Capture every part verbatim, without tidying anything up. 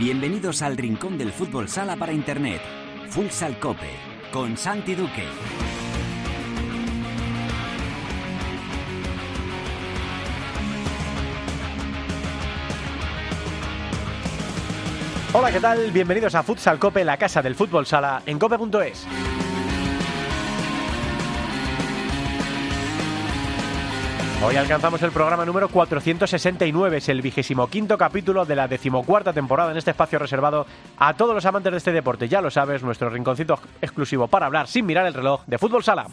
Bienvenidos al rincón del fútbol sala para internet. Futsal Cope, con Santi Duque. Hola, ¿qué tal? Bienvenidos a Futsal Cope, la casa del fútbol sala, en cope punto es. Hoy alcanzamos el programa número cuatrocientos sesenta y nueve, es el vigésimo quinto capítulo de la decimocuarta temporada en este espacio reservado a todos los amantes de este deporte. Ya lo sabes, nuestro rinconcito exclusivo para hablar sin mirar el reloj de fútbol sala.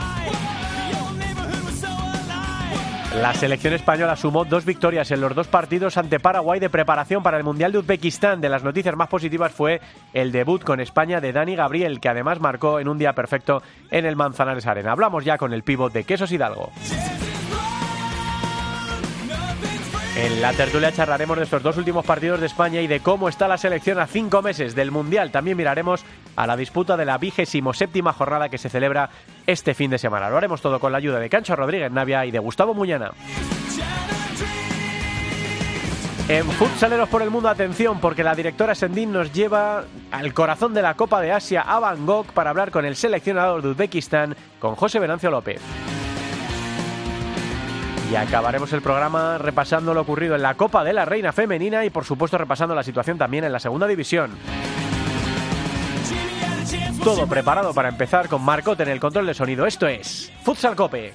La selección española sumó dos victorias en los dos partidos ante Paraguay de preparación para el Mundial de Uzbekistán. De las noticias más positivas fue el debut con España de Dani Gabriel, que además marcó en un día perfecto en el Manzanares Arena. Hablamos ya con el pívot de Quesos Hidalgo. En la tertulia charlaremos de estos dos últimos partidos de España y de cómo está la selección a cinco meses del Mundial. También miraremos a la disputa de la vigésimo séptima jornada que se celebra este fin de semana. Lo haremos todo con la ayuda de Cancho Rodríguez Navia y de Gustavo Muñana. En Futsaleros por el Mundo, atención, porque la directora Sendín nos lleva al corazón de la Copa de Asia, a Bangkok, para hablar con el seleccionador de Uzbekistán, con José Venancio López. Y acabaremos el programa repasando lo ocurrido en la Copa de la Reina Femenina y, por supuesto, repasando la situación también en la Segunda División. Todo preparado para empezar con Marcote en el control de sonido. Esto es Futsal Cope.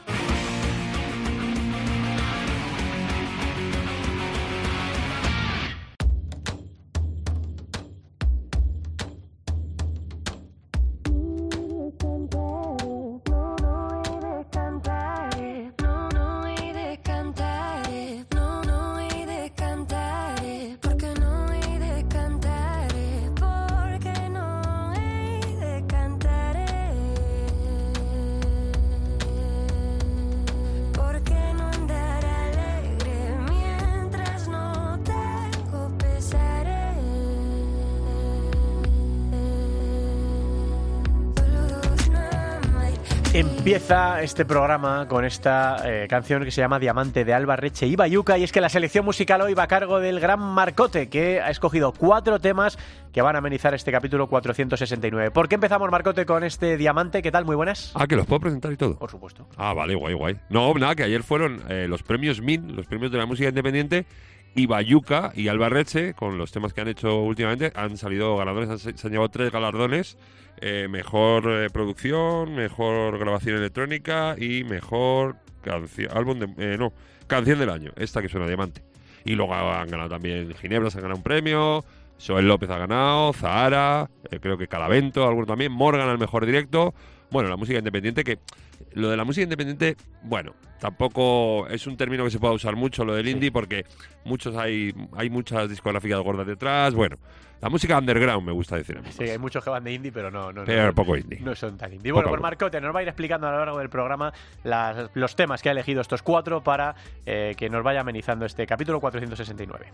Empieza este programa con esta eh, canción que se llama Diamante, de Alba Reche y Bayuca, y es que la selección musical hoy va a cargo del gran Marcote, que ha escogido cuatro temas que van a amenizar este capítulo cuatrocientos sesenta y nueve. ¿Por qué empezamos, Marcote, con este Diamante? ¿Qué tal? Muy buenas. Ah, que los puedo presentar y todo. Por supuesto. Ah, vale, guay, guay. No, nada, que ayer fueron eh, los premios M I N, los premios de la música independiente, y Bayuca y Alba Reche, con los temas que han hecho últimamente, han salido ganadores, han, se han llevado tres galardones. Eh, mejor eh, producción, mejor grabación electrónica y mejor canción, álbum de, eh, no, canción del año, esta que suena Diamante. Y luego han ganado también Ginebra, se han ganado un premio, Joel López ha ganado, Zahara, eh, creo que Calavento, alguno también, Morgan al mejor directo. Bueno, la música independiente, que lo de la música independiente, bueno, tampoco es un término que se pueda usar mucho, lo del indie, porque muchos hay hay muchas discográficas gordas detrás. Bueno, la música underground me gusta decir a mí. Sí, hay muchos que van de indie, pero no, no, pero no, poco indie. No son tan indie. Bueno, pues Marcote nos va a ir explicando a lo largo del programa las, los temas que ha elegido estos cuatro para eh, que nos vaya amenizando este capítulo cuatrocientos sesenta y nueve.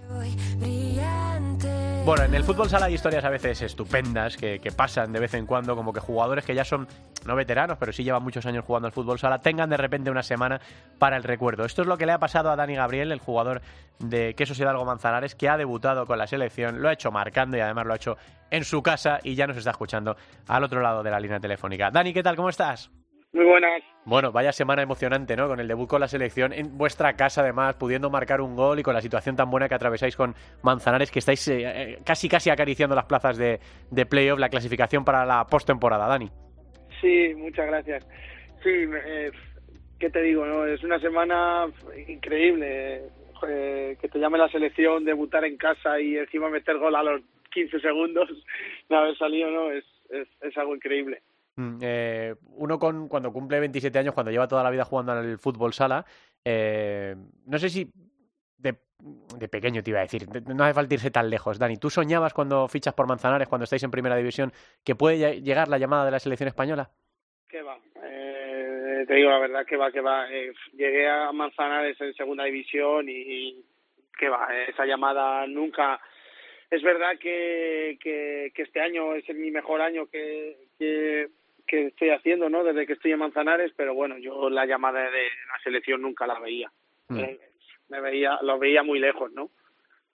Bueno, en el fútbol sala hay historias a veces estupendas que, que pasan de vez en cuando, como que jugadores que ya son no veteranos, pero sí llevan muchos años jugando al fútbol sala, tengan de repente una semana para el recuerdo. Esto es lo que le ha pasado a Dani Gabriel, el jugador de Quesos Hidalgo Manzanares, que ha debutado con la selección, lo ha hecho marcando y además lo ha hecho en su casa y ya nos está escuchando al otro lado de la línea telefónica. Dani, ¿qué tal? ¿Cómo estás? Muy buenas. Bueno, vaya semana emocionante, ¿no? Con el debut con la selección en vuestra casa, además, pudiendo marcar un gol y con la situación tan buena que atravesáis con Manzanares, que estáis eh, casi casi acariciando las plazas de, de playoff, la clasificación para la postemporada. Dani. Sí, muchas gracias. Sí, eh, ¿qué te digo? No? Es una semana increíble. Eh, que te llame la selección, debutar en casa y encima meter gol a los quince segundos de haber salido, ¿no? Es, es, es algo increíble. Eh, uno con cuando cumple veintisiete años, cuando lleva toda la vida jugando en el fútbol sala, eh, no sé si de, de pequeño te iba a decir, no hace falta irse tan lejos, Dani, ¿tú soñabas cuando fichas por Manzanares, cuando estáis en primera división, que puede llegar la llamada de la selección española? ¿Qué va? Eh, te digo la verdad, que va, que va. Eh, llegué a Manzanares en segunda división y, y que va, esa llamada nunca. Es verdad que, que, que este año es mi mejor año que, que que estoy haciendo, ¿no? Desde que estoy en Manzanares, pero bueno, yo la llamada de la selección nunca la veía. Mm. Eh, me veía, lo veía muy lejos, ¿no?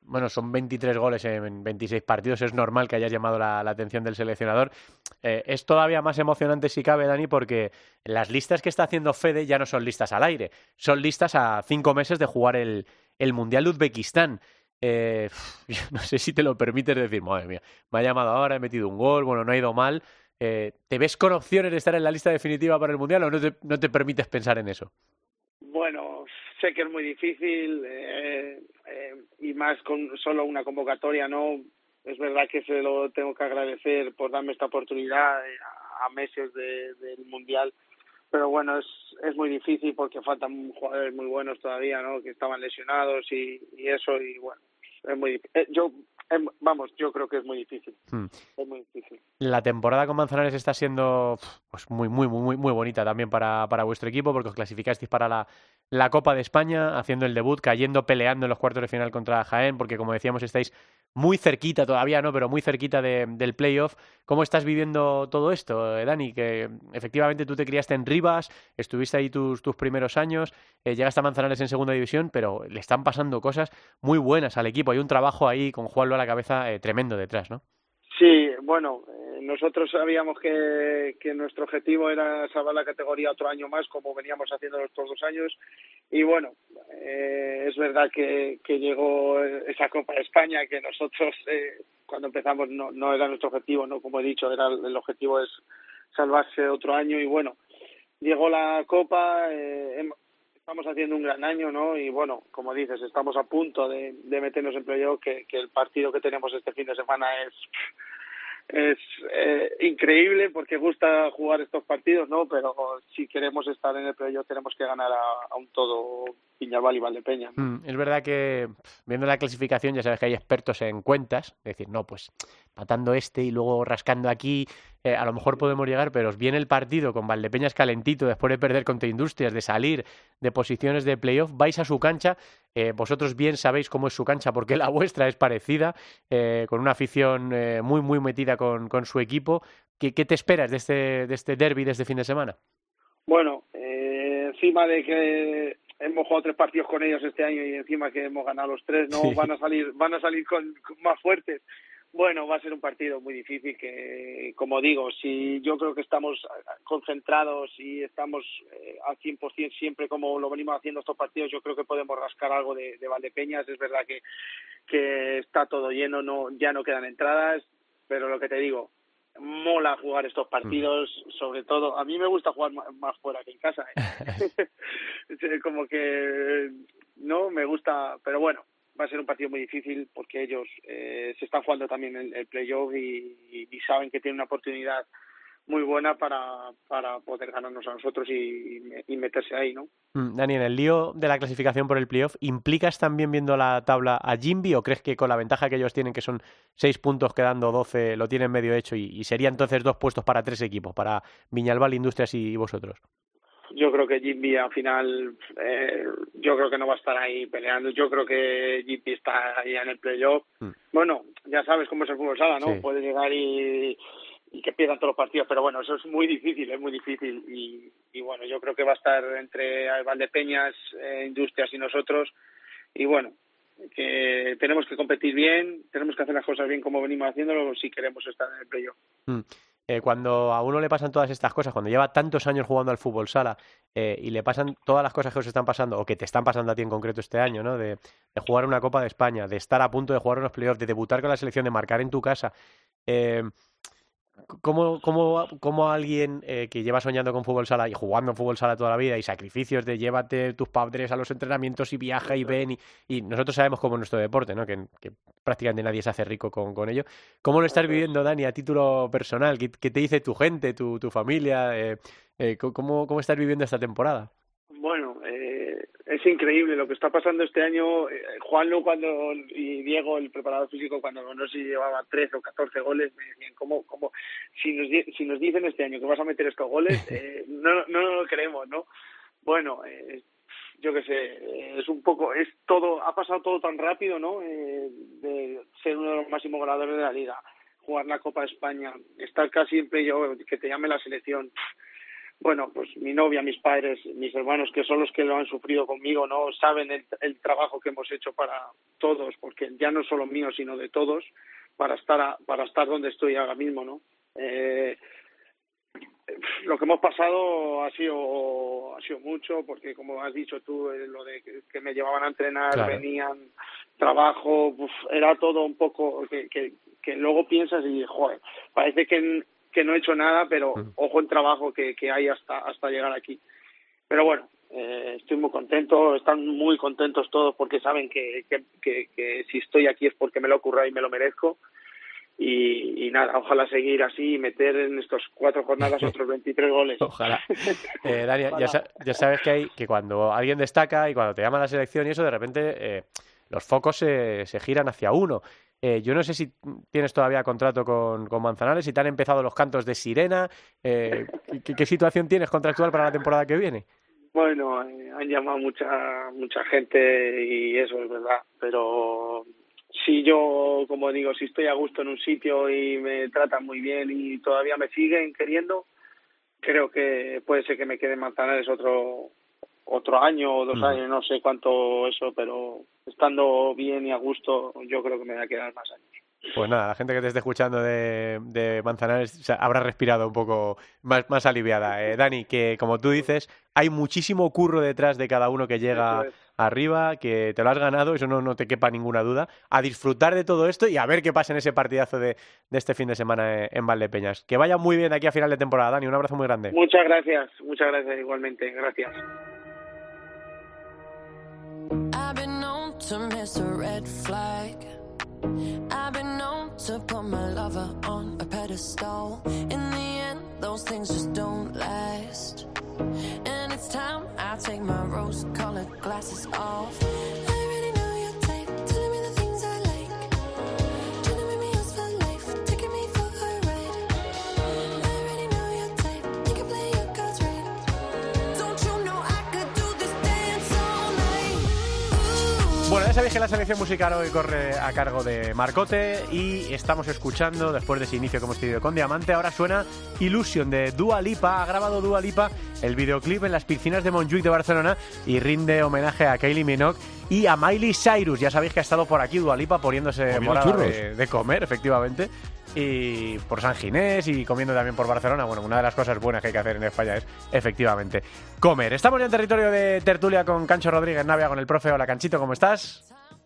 Bueno, son veintitrés goles en veintiséis partidos, es normal que hayas llamado la, la atención del seleccionador. Eh, es todavía más emocionante si cabe, Dani, porque las listas que está haciendo Fede ya no son listas al aire, son listas a cinco meses de jugar el, el Mundial de Uzbekistán. Eh, no sé si te lo permites decir, madre mía, me ha llamado ahora, he metido un gol, bueno, no ha ido mal. Eh, ¿Te ves con opciones de estar en la lista definitiva para el Mundial o no te, no te permites pensar en eso? Bueno, sé que es muy difícil eh, eh, y más con solo una convocatoria, ¿no? Es verdad que se lo tengo que agradecer por darme esta oportunidad a, a meses de, del Mundial, pero bueno, es es muy difícil porque faltan jugadores muy buenos todavía, ¿no? Que estaban lesionados y, y eso, y bueno, es muy eh, yo eh, vamos, yo creo que es muy difícil. Hmm. Es muy difícil. La temporada con Manzanares está siendo pues muy muy muy muy bonita también para, para vuestro equipo, porque os clasificasteis para la, la Copa de España, haciendo el debut, cayendo, peleando en los cuartos de final contra Jaén, porque como decíamos estáis muy cerquita todavía, ¿no? Pero muy cerquita de, del playoff. ¿Cómo estás viviendo todo esto, eh, Dani? Que efectivamente tú te criaste en Rivas, estuviste ahí tus, tus primeros años, eh, llegaste a Manzanares en segunda división, pero le están pasando cosas muy buenas al equipo. Hay un trabajo ahí con Juanlo a la cabeza eh, tremendo detrás, ¿no? Sí, bueno, eh, nosotros sabíamos que, que nuestro objetivo era salvar la categoría otro año más, como veníamos haciendo los todos los años, y bueno, eh, es verdad que, que llegó esa Copa de España, que nosotros eh, cuando empezamos no, no era nuestro objetivo, no, como he dicho, era el objetivo es salvarse otro año, y bueno, llegó la Copa, eh, estamos haciendo un gran año, ¿no? Y bueno, como dices, estamos a punto de, de meternos en playoff, que, que el partido que tenemos este fin de semana es es eh, increíble porque gusta jugar estos partidos, ¿no? Pero si queremos estar en el playoff tenemos que ganar a, a un todo Viñalbal y Valdepeñas, ¿no? Mm, es verdad que viendo la clasificación ya sabes que hay expertos en cuentas, es decir, no, pues patando este y luego rascando aquí, eh, a lo mejor podemos llegar, pero os viene el partido con Valdepeñas calentito después de perder contra Industrias, de salir de posiciones de playoff, vais a su cancha, eh, vosotros bien sabéis cómo es su cancha porque la vuestra es parecida, eh, con una afición eh, muy muy metida con, con su equipo. ¿Qué, ¿Qué te esperas de este, de este derbi de este fin de semana? Bueno, eh, encima de que hemos jugado tres partidos con ellos este año y encima que hemos ganado los tres, no sí. van a salir van a salir con, con más fuertes. Bueno, va a ser un partido muy difícil que, como digo, si yo creo que estamos concentrados y estamos eh, al cien por ciento siempre como lo venimos haciendo estos partidos, yo creo que podemos rascar algo de, de Valdepeñas. Es verdad que, que está todo lleno, no ya no quedan entradas, pero lo que te digo, mola jugar estos partidos, mm. sobre todo, a mí me gusta jugar más, más fuera que en casa, ¿eh? Como que no me gusta, pero bueno, va a ser un partido muy difícil porque ellos eh, se están jugando también el, el playoff y, y, y saben que tienen una oportunidad muy buena para, para poder ganarnos a nosotros y, y meterse ahí, ¿no? Mm, Dani, en el lío de la clasificación por el playoff, ¿implicas también viendo la tabla a Jimby o crees que con la ventaja que ellos tienen, que son seis puntos quedando doce, lo tienen medio hecho y, y sería entonces dos puestos para tres equipos, para Viñalbal, Industrias y, y vosotros? Yo creo que Jimby al final, eh, yo creo que no va a estar ahí peleando. Yo creo que Jimby está ahí en el playoff. Mm. Bueno, ya sabes cómo es el fútbol sala, ¿no? Sí. Puede llegar y, y que pierdan todos los partidos, pero bueno, eso es muy difícil, es muy difícil. Y, y bueno, yo creo que va a estar entre Valdepeñas, eh, Industrias y nosotros. Y bueno, que tenemos que competir bien, tenemos que hacer las cosas bien como venimos haciéndolo si queremos estar en el playoff. Mm. Eh, cuando a uno le pasan todas estas cosas, cuando lleva tantos años jugando al fútbol sala eh, y le pasan todas las cosas que os están pasando, o que te están pasando a ti en concreto este año, ¿no? De, de jugar una Copa de España, de estar a punto de jugar unos playoffs, de debutar con la selección, de marcar en tu casa, eh, ¿cómo, cómo, cómo alguien eh, que lleva soñando con fútbol sala y jugando en fútbol sala toda la vida y sacrificios de llévate tus padres a los entrenamientos y viaja y ven y, y nosotros sabemos cómo es nuestro deporte, ¿no? Que, que prácticamente nadie se hace rico con, con ello. ¿Cómo lo estás viviendo, Dani, a título personal? ¿Qué, qué te dice tu gente, tu, tu familia? Eh, eh, ¿cómo, ¿Cómo estás viviendo esta temporada? Bueno, eh, es increíble lo que está pasando este año. Eh, Juanlu cuando y Diego, el preparador físico, cuando no sé si llevaba trece o catorce goles, me decían, ¿cómo, cómo? Si nos, si nos dicen este año que vas a meter estos goles, eh, no, no, no lo creemos, ¿no? Bueno, eh, yo qué sé, es un poco, es todo, ha pasado todo tan rápido, ¿no? Eh, de ser uno de los máximos goleadores de la liga, jugar la Copa de España, estar casi en playoff, que te llame la selección. bueno, pues mi novia, mis padres, mis hermanos, que son los que lo han sufrido conmigo, no saben el, el trabajo que hemos hecho para todos, porque ya no solo mío, sino de todos, para estar a, para estar donde estoy ahora mismo, ¿no? Eh, lo que hemos pasado ha sido ha sido mucho, porque como has dicho tú, eh, lo de que, que me llevaban a entrenar, claro. Venían, trabajo, uf, era todo un poco que, que, que luego piensas y joder, parece que, que no he hecho nada, pero mm. ojo el trabajo que, que hay hasta hasta llegar aquí. Pero bueno, eh, estoy muy contento, están muy contentos todos porque saben que, que, que, que si estoy aquí es porque me lo he currado y me lo merezco. Y, y nada, ojalá seguir así y meter en estos cuatro jornadas otros veintitrés goles. Ojalá. Eh, Dani, ya, ya sabes que hay que cuando alguien destaca y cuando te llama la selección y eso, de repente eh, los focos se, se giran hacia uno. Eh, yo no sé si tienes todavía contrato con, con Manzanares, si te han empezado los cantos de sirena. Eh, ¿qué, ¿Qué situación tienes contractual para la temporada que viene? Bueno, eh, han llamado mucha mucha gente y eso es verdad, pero... Si yo, como digo, si estoy a gusto en un sitio y me tratan muy bien y todavía me siguen queriendo, creo que puede ser que me quede en Manzanares otro otro año o dos mm. años, no sé cuánto eso, pero estando bien y a gusto, yo creo que me voy a quedar más años. Pues nada, la gente que te esté escuchando de, de Manzanares, o sea, habrá respirado un poco más, más aliviada. Eh, Dani, que como tú dices, hay muchísimo curro detrás de cada uno que llega arriba, que te lo has ganado, eso no, no te quepa ninguna duda. A disfrutar de todo esto y a ver qué pasa en ese partidazo de, de este fin de semana en Valdepeñas. Que vaya muy bien aquí a final de temporada, Dani. Un abrazo muy grande. Muchas gracias, muchas gracias igualmente. Gracias. I've been known to put my lover on a pedestal. In the end, those things just don't last. And it's time I take my rose-colored glasses off. I already know your type, telling me the things I like. Trying to make me yours for life, taking me for a ride. I already know your type, you can play your cards right. Don't you know I could do this dance all night? Ooh. Bueno, ya sabéis que la selección musical hoy corre a cargo de Marcote y estamos escuchando, después de ese inicio que hemos tenido con Diamante, ahora suena Illusion de Dua Lipa. Ha grabado Dua Lipa el videoclip en las piscinas de Montjuïc de Barcelona y rinde homenaje a Kylie Minogue y a Miley Cyrus. Ya sabéis que ha estado por aquí Dua Lipa poniéndose morada de, de comer, efectivamente, y por San Ginés y comiendo también por Barcelona. Bueno, una de las cosas buenas que hay que hacer en España es, efectivamente, comer. Estamos ya en territorio de tertulia con Cancho Rodríguez Navia, con el profe. Hola, Canchito, ¿cómo estás?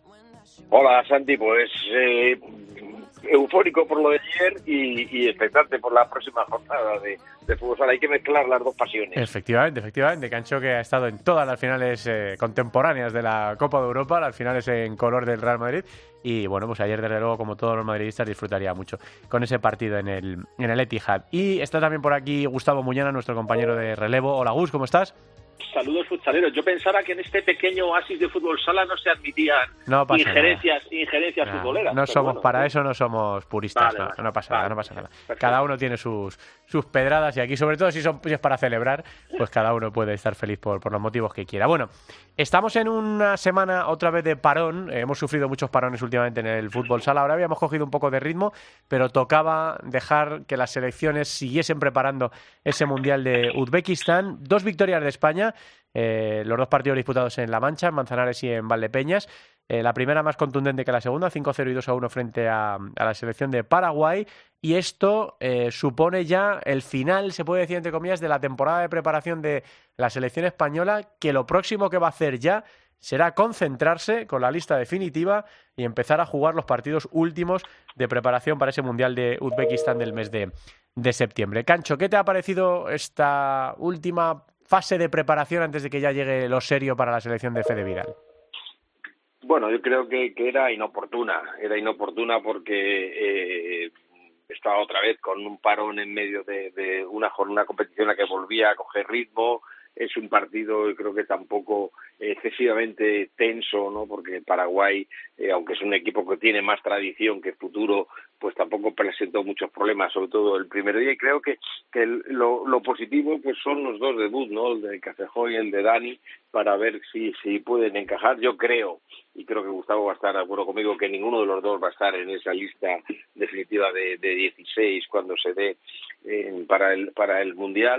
Hola, Santi, pues eh, eufórico por lo de ayer y, y expectante por la próxima jornada de, de fútbol sala. Hay que mezclar las dos pasiones. Efectivamente, efectivamente. Cancho, que ha estado en todas las finales eh, contemporáneas de la Copa de Europa, las finales en color del Real Madrid. Y bueno, pues ayer, desde luego, como todos los madridistas, disfrutaría mucho con ese partido en el, en el Etihad. Y está también por aquí Gustavo Muñana, nuestro compañero de relevo. Hola, Gus, ¿cómo estás? Saludos futsaleros. Yo pensaba que en este pequeño oasis de fútbol sala no se admitían no injerencias, nada. injerencias no, futboleras. No somos bueno, para eso, no somos puristas. Vale, no, vale, no pasa vale, nada, no pasa nada. Perfecto. Cada uno tiene sus sus pedradas y aquí, sobre todo si son si es para celebrar, pues cada uno puede estar feliz por, por los motivos que quiera. Bueno, estamos en una semana otra vez de parón. Eh, hemos sufrido muchos parones últimamente en el fútbol sala. Ahora habíamos cogido un poco de ritmo, pero tocaba dejar que las selecciones siguiesen preparando ese Mundial de Uzbekistán. Dos victorias de España. Eh, los dos partidos disputados en La Mancha, en Manzanares y en Valdepeñas. Eh, la primera más contundente que la segunda, cinco cero y dos a uno frente a, a la selección de Paraguay. Y esto eh, supone ya el final, se puede decir entre comillas, de la temporada de preparación de la selección española, que lo próximo que va a hacer ya será concentrarse con la lista definitiva y empezar a jugar los partidos últimos de preparación para ese Mundial de Uzbekistán del mes de, de septiembre. Cancho, ¿qué te ha parecido esta última fase de preparación antes de que ya llegue lo serio para la selección de Fede Vidal? Bueno, yo creo que, que era inoportuna, era inoportuna porque eh, estaba otra vez con un parón en medio de, de una jornada, una competición a la que volvía a coger ritmo. Es un partido, yo creo que tampoco excesivamente tenso, ¿no? Porque Paraguay, eh, aunque es un equipo que tiene más tradición que futuro, pues tampoco presentó muchos problemas, sobre todo el primer día. Y creo que, que el, lo, lo positivo pues son los dos debut, ¿no? El de Castejón y el de Dani, para ver si, si pueden encajar. Yo creo, y creo que Gustavo va a estar de acuerdo conmigo, que ninguno de los dos va a estar en esa lista definitiva de, de dieciséis cuando se dé eh, para el para el Mundial.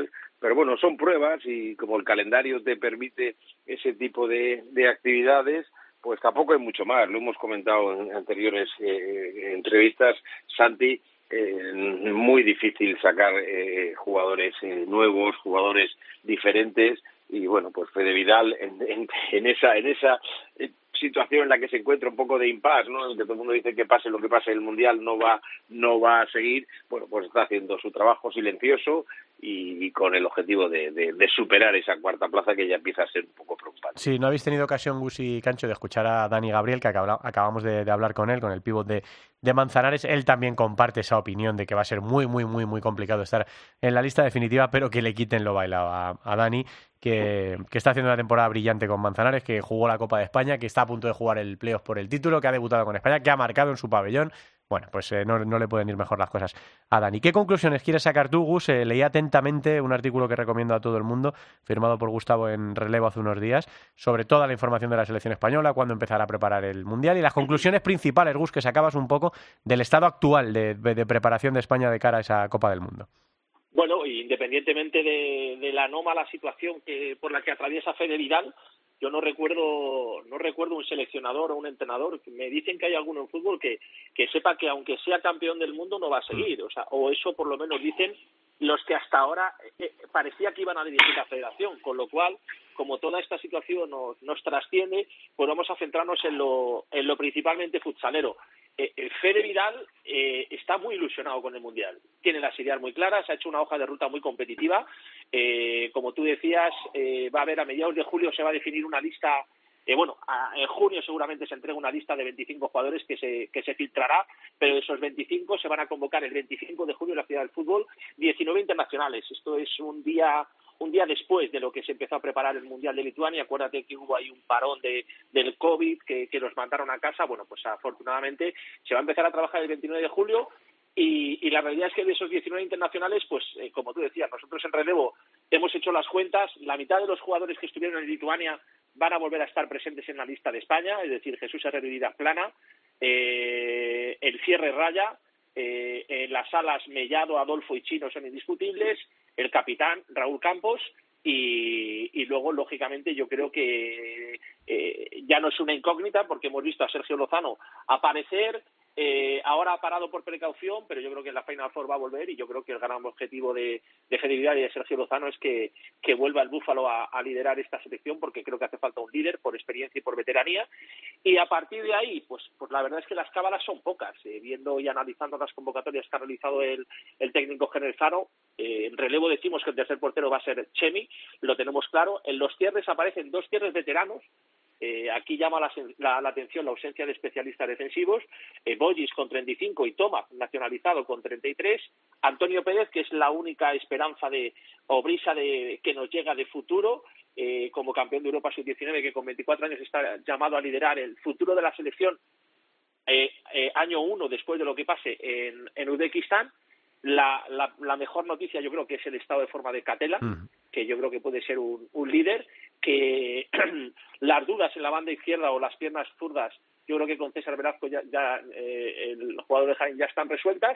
pero bueno, son pruebas y como el calendario te permite ese tipo de, de actividades, pues tampoco hay mucho más. Lo hemos comentado en anteriores eh, entrevistas, Santi, eh, muy difícil sacar eh, jugadores eh, nuevos, jugadores diferentes, y bueno, pues Fede Vidal en, en, en esa en esa situación en la que se encuentra un poco de impasse, ¿no? En que todo el mundo dice que pase lo que pase, el Mundial no va no va a seguir. Bueno, pues está haciendo su trabajo silencioso y, y con el objetivo de, de, de superar esa cuarta plaza que ya empieza a ser un poco preocupante. Sí, no habéis tenido ocasión, Gus y Cancho, de escuchar a Dani Gabriel, que acaba, acabamos de, de hablar con él, con el pívot de, de Manzanares. Él también comparte esa opinión de que va a ser muy, muy, muy, muy complicado estar en la lista definitiva, pero que le quiten lo bailado a, a Dani, que, que está haciendo una temporada brillante con Manzanares, que jugó la Copa de España, que está a punto de jugar el playoff por el título, que ha debutado con España, que ha marcado en su pabellón. Bueno, pues eh, no, no le pueden ir mejor las cosas a Dani. ¿Qué conclusiones quieres sacar tú, Gus? Eh, leí atentamente un artículo que recomiendo a todo el mundo, firmado por Gustavo en Relevo hace unos días, sobre toda la información de la selección española, cuándo empezará a preparar el Mundial y las conclusiones principales, Gus, que sacabas un poco del estado actual de, de preparación de España de cara a esa Copa del Mundo. Bueno, independientemente de, de la anómala situación que por la que atraviesa Fede Vidal, yo no recuerdo no recuerdo un seleccionador o un entrenador. Me dicen que hay alguno en fútbol que, que sepa que aunque sea campeón del mundo no va a seguir, o sea, o eso por lo menos dicen los que hasta ahora eh, parecía que iban a dirigir la federación, con lo cual, como toda esta situación nos, nos trasciende, pues vamos a centrarnos en lo, en lo principalmente futsalero. Eh, Fede Vidal eh, está muy ilusionado con el Mundial, tiene las ideas muy claras, ha hecho una hoja de ruta muy competitiva, eh, como tú decías, eh, va a haber a mediados de julio se va a definir una lista, eh, bueno, a, en junio seguramente se entrega una lista de veinticinco jugadores que se, que se filtrará, pero de esos veinticinco se van a convocar el veinticinco de julio en la Ciudad del Fútbol, diecinueve internacionales. Esto es un día un día después de lo que se empezó a preparar el Mundial de Lituania. Acuérdate que hubo ahí un parón de, del COVID, que, que los mandaron a casa. Bueno, pues afortunadamente se va a empezar a trabajar el veintinueve de julio y, y la realidad es que de esos diecinueve internacionales, pues eh, como tú decías, nosotros en Relevo hemos hecho las cuentas, la mitad de los jugadores que estuvieron en Lituania van a volver a estar presentes en la lista de España, es decir, Jesús Herrero y Díaz Plana, eh, el cierre Raya, eh, en las alas Mellado, Adolfo y Chino son indiscutibles, el capitán Raúl Campos y, y luego, lógicamente, yo creo que eh, ya no es una incógnita porque hemos visto a Sergio Lozano aparecer, eh, ahora ha parado por precaución, pero yo creo que en la Final Four va a volver y yo creo que el gran objetivo de, de Fede Vidal y de Sergio Lozano es que, que vuelva el Búfalo a, a liderar esta selección porque creo que hace falta un líder por experiencia y por veteranía. Y a partir de ahí, pues, pues la verdad es que las cábalas son pocas. Eh, viendo y analizando las convocatorias que ha realizado el, el técnico Generzano, eh, en Relevo decimos que el tercer portero va a ser Chemi, lo tenemos claro. En los cierres aparecen dos cierres veteranos. Eh, aquí llama la, la, la atención la ausencia de especialistas defensivos, eh, Boyis con treinta y cinco y Tomás nacionalizado con treinta y tres, Antonio Pérez, que es la única esperanza de o brisa de que nos llega de futuro, eh, como campeón de Europa sub diecinueve, que con veinticuatro años está llamado a liderar el futuro de la selección eh, eh, año uno después de lo que pase en, en Uzbekistán. La, la, la mejor noticia yo creo que es el estado de forma de Catela, mm. que yo creo que puede ser un, un líder, que las dudas en la banda izquierda o las piernas zurdas, yo creo que con César Velasco ya, ya eh, el jugador de Jaén ya están resueltas.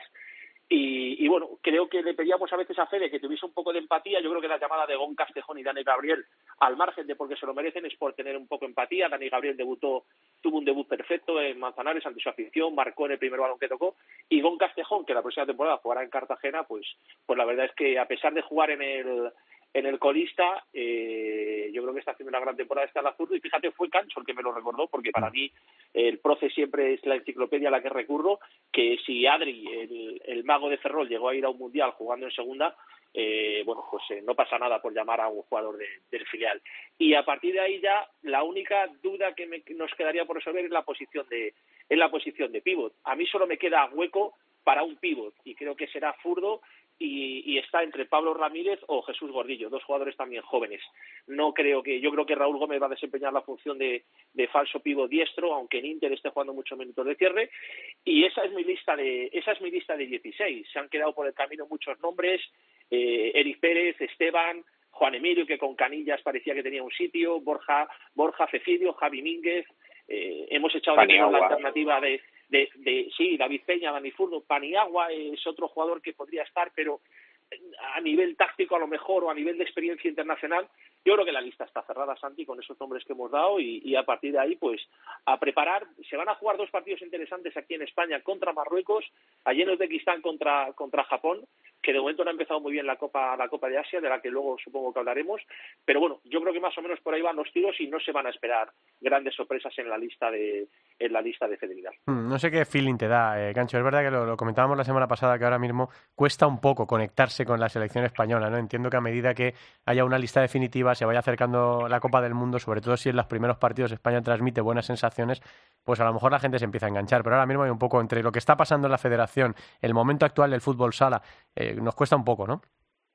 Y, y bueno, creo que le pedíamos a veces a Fede que tuviese un poco de empatía. Yo creo que la llamada de Gon Castejón y Dani Gabriel, al margen de porque se lo merecen, es por tener un poco de empatía. Dani Gabriel debutó, tuvo un debut perfecto en Manzanares ante su afición, marcó en el primer balón que tocó. Y Gon Castejón, que la próxima temporada jugará en Cartagena, pues, pues la verdad es que a pesar de jugar en el en el colista, eh, yo creo que está haciendo una gran temporada esta la zurdo. Y fíjate, fue Cancho el que me lo recordó, porque para mí el profe siempre es la enciclopedia a la que recurro, que si Adri, el, el mago de Ferrol, llegó a ir a un mundial jugando en segunda, eh, bueno, pues eh, no pasa nada por llamar a un jugador de, del filial. Y a partir de ahí ya, la única duda que me, nos quedaría por resolver es la posición de, es la posición de pívot. A mí solo me queda hueco para un pívot, y creo que será Furdo, Y, y está entre Pablo Ramírez o Jesús Gordillo, dos jugadores también jóvenes. No creo que, yo creo que Raúl Gómez va a desempeñar la función de, de falso pívot diestro, aunque en Inter esté jugando muchos minutos de cierre. Y esa es mi lista de, esa es mi lista de dieciséis. Se han quedado por el camino muchos nombres: eh, Eric Pérez, Esteban, Juan Emilio, que con Canillas parecía que tenía un sitio, Borja, Borja Cecidio, Javi Mínguez. Eh, hemos echado de menos la alternativa de De, de sí, David Peña, Dani Furdo. Paniagua es otro jugador que podría estar, pero a nivel táctico a lo mejor o a nivel de experiencia internacional. Yo creo que la lista está cerrada, Santi, con esos nombres que hemos dado y, y a partir de ahí, pues, a preparar. Se van a jugar dos partidos interesantes aquí en España contra Marruecos, allí en Uzbekistán contra, contra Japón, que de momento no ha empezado muy bien la Copa la Copa de Asia, de la que luego supongo que hablaremos, pero bueno, yo creo que más o menos por ahí van los tiros y no se van a esperar grandes sorpresas en la lista de en la lista de Fede Vidal. Mm, no sé qué feeling te da, eh, Cancho. Es verdad que lo, lo comentábamos la semana pasada, que ahora mismo cuesta un poco conectarse con la selección española, ¿no? Entiendo que a medida que haya una lista definitiva, se vaya acercando la Copa del Mundo, sobre todo si en los primeros partidos España transmite buenas sensaciones, pues a lo mejor la gente se empieza a enganchar. Pero ahora mismo hay un poco entre lo que está pasando en la federación, el momento actual del fútbol sala, eh, nos cuesta un poco, ¿no?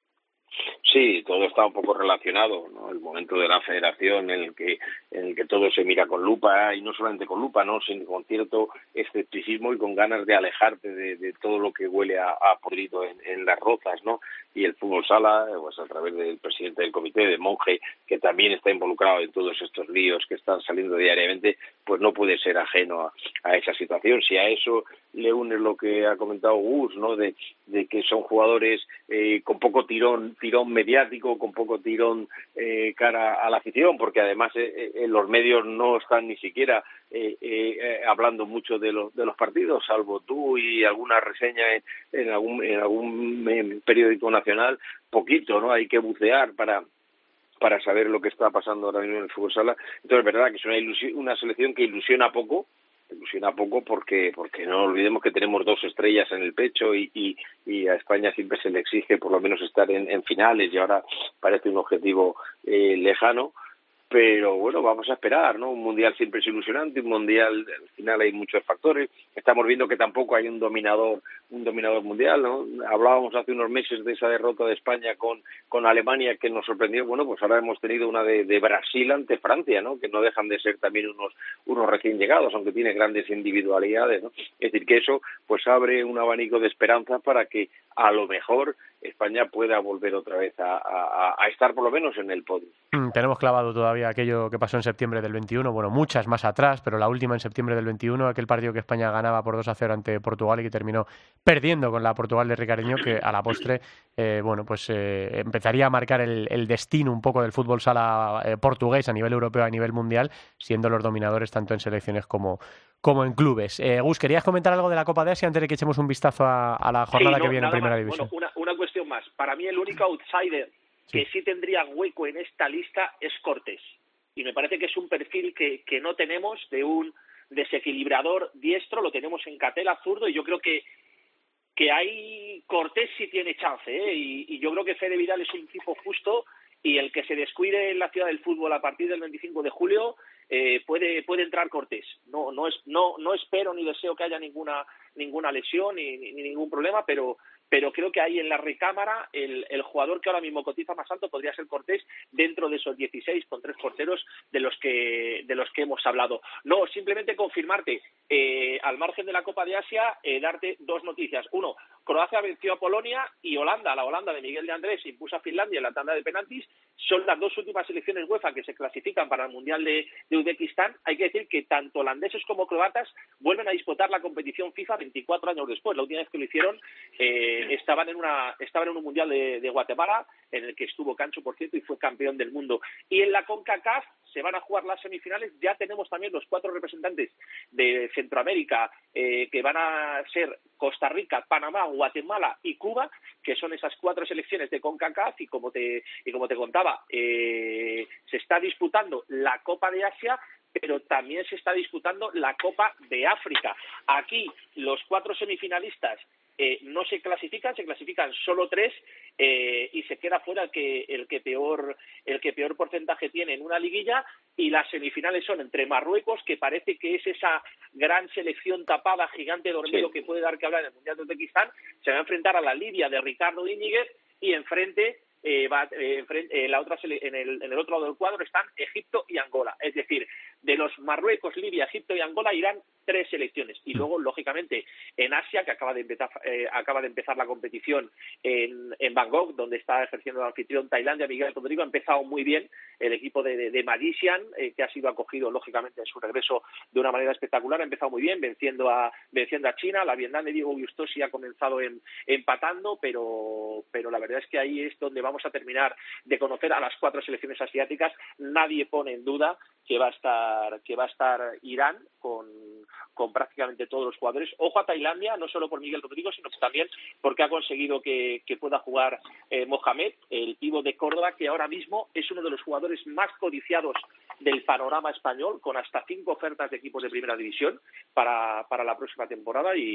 Sí, todo está un poco relacionado, ¿no? El momento de la federación en el que en el que todo se mira con lupa, y no solamente con lupa, ¿no? Sino con cierto escepticismo y con ganas de alejarte de, de todo lo que huele a, a podrido en, en las rozas, ¿no? Y el fútbol sala, pues a través del presidente del comité, de Monge, que también está involucrado en todos estos líos que están saliendo diariamente, pues no puede ser ajeno a, a esa situación. Si a eso le une lo que ha comentado Gus, ¿no? De, de que son jugadores eh, con poco tirón, tirón mediático, con poco tirón eh, cara a la afición, porque además eh, en los medios no están ni siquiera eh, eh, hablando mucho de los de los partidos, salvo tú y alguna reseña en, en algún en algún en periódico nacional, poquito, ¿no? Hay que bucear para para saber lo que está pasando ahora mismo en el fútbol sala. Entonces es verdad que es una ilusión, una selección que ilusiona poco, ilusiona poco porque porque no olvidemos que tenemos dos estrellas en el pecho y, y, y a España siempre se le exige por lo menos estar en, en finales y ahora parece un objetivo eh, lejano. Pero bueno, vamos a esperar, ¿no? Un mundial siempre es ilusionante, un mundial, al final hay muchos factores. Estamos viendo que tampoco hay un dominador, un dominador mundial, ¿no? Hablábamos hace unos meses de esa derrota de España con, con Alemania que nos sorprendió. Bueno, pues ahora hemos tenido una de, de Brasil ante Francia, ¿no? Que no dejan de ser también unos, unos recién llegados, aunque tiene grandes individualidades, ¿no? Es decir, que eso pues abre un abanico de esperanza para que a lo mejor España pueda volver otra vez a, a, a estar por lo menos en el podio. Mm, tenemos clavado todavía aquello que pasó en septiembre del veintiuno, bueno, muchas más atrás, pero la última en septiembre del veintiuno, aquel partido que España ganaba por dos a cero ante Portugal y que terminó perdiendo con la Portugal de Ricareño, que a la postre, eh, bueno, pues eh, empezaría a marcar el, el destino un poco del fútbol sala eh, portugués a nivel europeo, a nivel mundial, siendo los dominadores tanto en selecciones como, como en clubes. Eh, Gus, ¿querías comentar algo de la Copa de Asia antes de que echemos un vistazo a, a la jornada sí, no, que viene en Primera más. División? Bueno, una, una cuestión más. Para mí el único outsider que sí tendría hueco en esta lista es Cortés. Y me parece que es un perfil que, que no tenemos de un desequilibrador diestro, lo tenemos en Catela zurdo y yo creo que que ahí Cortés sí tiene chance, ¿eh? y, y yo creo que Fede Vidal es un tipo justo y el que se descuide en la ciudad del fútbol a partir del veinticinco de julio eh, puede puede entrar Cortés. No no es no no espero ni deseo que haya ninguna ninguna lesión ni, ni, ni ningún problema, pero pero creo que ahí en la recámara el, el jugador que ahora mismo cotiza más alto podría ser Cortés dentro de esos dieciséis con tres porteros de los que de los que hemos hablado. No, simplemente confirmarte, eh, al margen de la Copa de Asia, eh, darte dos noticias. Uno, Croacia venció a Polonia y Holanda, la Holanda de Miguel de Andrés, impuso a Finlandia en la tanda de penaltis. Son las dos últimas selecciones UEFA que se clasifican para el Mundial de, de Uzbekistán. Hay que decir que tanto holandeses como croatas vuelven a disputar la competición FIFA veinticuatro años después. La última vez que lo hicieron eh, estaban en una estaban en un Mundial de, de Guatemala, en el que estuvo Cancho, por cierto, y fue campeón del mundo. Y en la CONCACAF se van a jugar las semifinales. Ya tenemos también los cuatro representantes de Centroamérica, eh, que van a ser Costa Rica, Panamá, Guatemala y Cuba, que son esas cuatro selecciones de CONCACAF. Y como te y como te contaba, eh, se está disputando la Copa de Asia, pero también se está disputando la Copa de África. Aquí los cuatro semifinalistas eh, no se clasifican, se clasifican solo tres eh, y se queda fuera el que el que peor el que peor porcentaje tiene en una liguilla, y las semifinales son entre Marruecos, que parece que es esa gran selección tapada, gigante dormido, sí, que puede dar que hablar en el Mundial de Uzbekistán. Se va a enfrentar a la Libia de Ricardo Íñiguez, y enfrente Eh, va, eh, eh, la otra en el, en el otro lado del cuadro están Egipto y Angola. Es decir, de los Marruecos, Libia, Egipto y Angola irán tres selecciones. Y luego, lógicamente, en Asia, que acaba de empezar, eh, acaba de empezar la competición en, en Bangkok, donde está ejerciendo el anfitrión Tailandia, Miguel Rodrigo, ha empezado muy bien el equipo de, de, de Magician, eh, que ha sido acogido, lógicamente, en su regreso de una manera espectacular. Ha empezado muy bien, venciendo a venciendo a China. La Vietnam de Diego Gustosi ha comenzado en, empatando, pero, pero la verdad es que ahí es donde vamos a terminar de conocer a las cuatro selecciones asiáticas. Nadie pone en duda que va a estar que va a estar Irán con, con prácticamente todos los jugadores. Ojo a Tailandia, no solo por Miguel Rodrigo, sino también porque ha conseguido que, que pueda jugar eh, Mohamed, el pívot de Córdoba, que ahora mismo es uno de los jugadores más codiciados del panorama español, con hasta cinco ofertas de equipos de primera división para, para la próxima temporada. Y,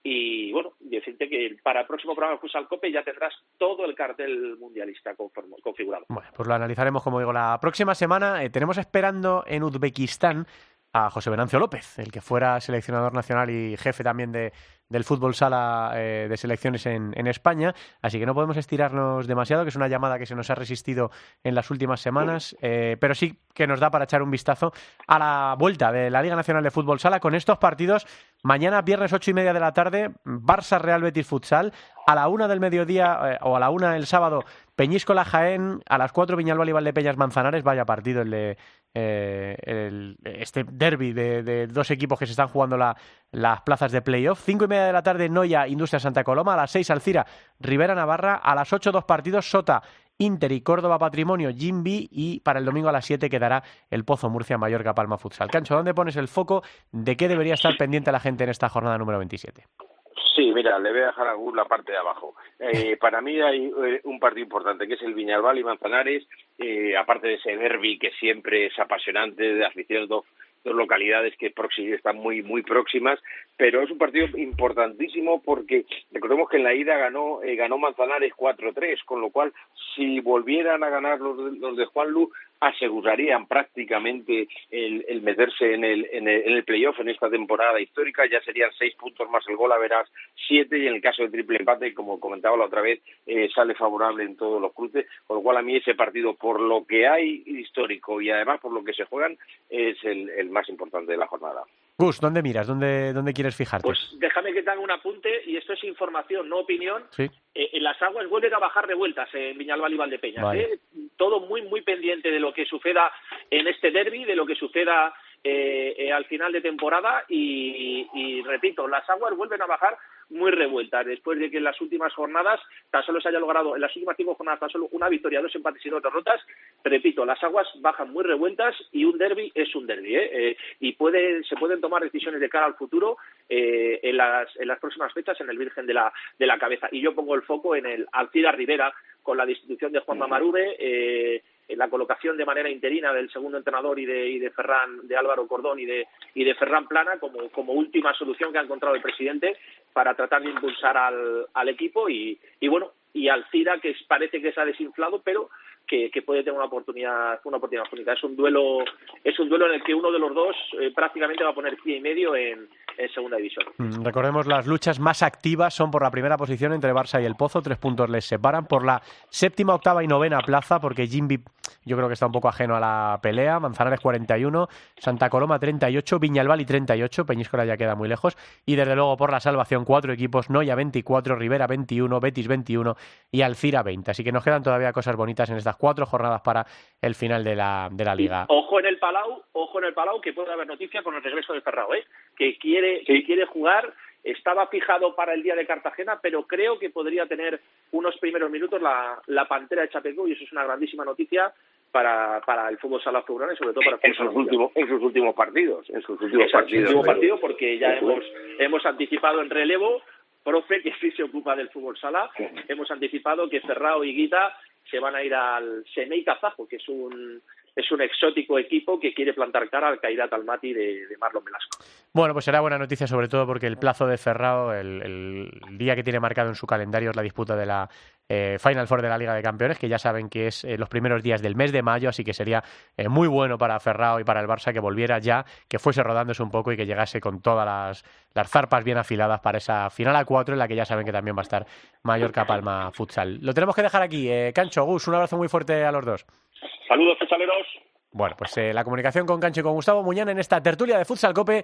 y bueno, decirte que para el próximo programa de Futsal Cope ya tendrás todo el cartel mundialista configurado. Bueno, pues lo analizaremos, como digo, la próxima semana. Eh, tenemos esperando en Uzbekistán a José Venancio López, el que fuera seleccionador nacional y jefe también de, del fútbol sala eh, de selecciones en, en España, así que no podemos estirarnos demasiado, que es una llamada que se nos ha resistido en las últimas semanas, eh, pero sí que nos da para echar un vistazo a la vuelta de la Liga Nacional de Fútbol Sala con estos partidos. Mañana, viernes ocho y media de la tarde, Barça Real Betis Futsal, a la una del mediodía eh, o a la una el sábado, Peñíscola Jaén, a las cuatro Viñalbal y Valdepeñas Manzanares. Vaya partido el de eh, el, este derbi de, de dos equipos que se están jugando la, las plazas de playoff. Cinco y media de la tarde, Noia Industria Santa Coloma, a las seis Alcira Rivera Navarra, a las ocho dos partidos, Sota Inter y Córdoba Patrimonio Jimbi, y para el domingo a las siete quedará el Pozo Murcia Mallorca Palma Futsal. Cancho, ¿dónde pones el foco? ¿De qué debería estar pendiente la gente en esta jornada número veintisiete? Sí, mira, le voy a dejar a Gus la parte de abajo. Eh, para mí hay eh, un partido importante, que es el Viñalbal y Manzanares, eh, aparte de ese derbi que siempre es apasionante, de aficiones, dos, dos localidades que están muy muy próximas, pero es un partido importantísimo porque recordemos que en la ida ganó eh, ganó Manzanares cuatro tres, con lo cual si volvieran a ganar los, los de Juanlu, asegurarían prácticamente el, el meterse en el, en el en el playoff en esta temporada histórica. Ya serían seis puntos más el gol a verás siete, y en el caso del triple empate, como comentaba la otra vez, eh, sale favorable en todos los cruces, con lo cual a mí ese partido, por lo que hay histórico y además por lo que se juegan, es el, el más importante de la jornada. Gus, ¿dónde miras? ¿Dónde, dónde quieres fijarte? Pues déjame que te haga un apunte, y esto es información, no opinión. ¿Sí? Eh, en las aguas vuelven a bajar revueltas en Viñalbal y Valdepeñas. Vale. ¿eh? Todo muy, muy pendiente de lo que suceda en este derbi, de lo que suceda eh, eh, al final de temporada, y, y repito, las aguas vuelven a bajar muy revueltas, después de que en las últimas jornadas tan solo se haya logrado, en las últimas cinco jornadas tan solo una victoria, dos empates y dos derrotas. Repito, las aguas bajan muy revueltas, y un derbi es un derbi, ¿eh? Eh, y puede, se pueden tomar decisiones de cara al futuro eh, en, las, en las próximas fechas en el Virgen de la, de la Cabeza. Y yo pongo el foco en el Alcira Rivera, con la destitución de Juanma Marube, eh, en la colocación de manera interina del segundo entrenador y de, y de Ferran, de Álvaro Cordón y de, y de Ferran Plana, como, como última solución que ha encontrado el presidente para tratar de impulsar al, al equipo. Y, y bueno, y Alcira, que es, parece que se ha desinflado, pero que, que puede tener una oportunidad, una oportunidad única. Es un duelo, es un duelo en el que uno de los dos eh, prácticamente va a poner pie y medio en, en segunda división. Mm, recordemos, las luchas más activas son por la primera posición entre Barça y el Pozo, tres puntos les separan, por la séptima, octava y novena plaza, porque Jimbi yo creo que está un poco ajeno a la pelea. Manzanares cuarenta y uno, Santa Coloma treinta y ocho, Viñalbal y treinta y ocho, Peñíscola ya queda muy lejos, y desde luego por la salvación cuatro equipos, Noia veinticuatro, Rivera veintiuno, Betis veintiuno y Alcira veinte, así que nos quedan todavía cosas bonitas en estas cuatro jornadas para el final de la, de la liga. Y ojo en el Palau, ojo en el Palau, que puede haber noticia con el regreso de Ferrao, ¿eh? que quiere, sí. que quiere jugar. Estaba fijado para el día de Cartagena, pero creo que podría tener unos primeros minutos la, la Pantera de Chapecó, y eso es una grandísima noticia para, para el fútbol sala azulgrana y sobre todo para el en sus últimos en sus últimos partidos, en sus últimos Exacto, partidos, último partido, porque ya hemos hemos anticipado en relevo, profe, que sí se ocupa del fútbol sala, sí. hemos anticipado que Ferrao y Guita se van a ir al Semei Kazajo, que es un es un exótico equipo que quiere plantar cara al Kairat Almaty de, de Marlon Velasco. Bueno, pues será buena noticia, sobre todo porque el plazo de Ferrao, el, el día que tiene marcado en su calendario, es la disputa de la eh, Final Four de la Liga de Campeones, que ya saben que es eh, los primeros días del mes de mayo, así que sería eh, muy bueno para Ferrao y para el Barça que volviera ya, que fuese rodándose un poco y que llegase con todas las, las zarpas bien afiladas para esa final a cuatro, en la que ya saben que también va a estar Mallorca Palma Futsal. Lo tenemos que dejar aquí. Eh, Cancho, Gus, un abrazo muy fuerte a los dos. Saludos, futsaleros. Bueno, pues eh, la comunicación con Cancho y con Gustavo Muñán en esta tertulia de Futsal Cope.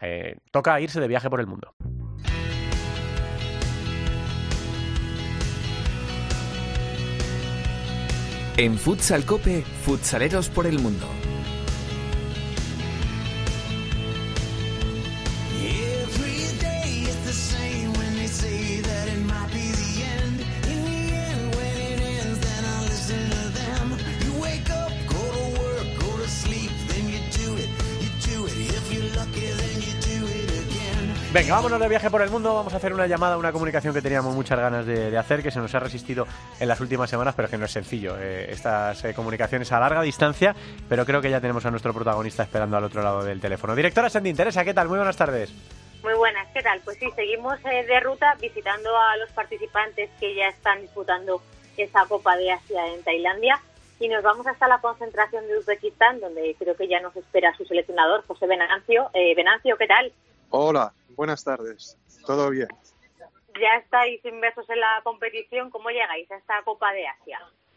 eh, toca irse de viaje por el mundo. En Futsal Cope, futsaleros por el mundo. Venga, vámonos de viaje por el mundo. Vamos a hacer una llamada, una comunicación que teníamos muchas ganas de, de hacer, que se nos ha resistido en las últimas semanas, pero que no es sencillo. Eh, estas eh, comunicaciones a larga distancia, pero creo que ya tenemos a nuestro protagonista esperando al otro lado del teléfono. Directora Sendín, Teresa, ¿qué tal? Muy buenas tardes. Muy buenas, ¿qué tal? Pues sí, seguimos eh, de ruta visitando a los participantes que ya están disputando esa Copa de Asia en Tailandia y nos vamos hasta la concentración de Uzbekistán, donde creo que ya nos espera su seleccionador, José Venancio. Eh, Venancio, ¿qué tal? Hola, buenas tardes. ¿Todo bien? Ya estáis inmersos en la competición. ¿Cómo llegáis a esta Copa de Asia?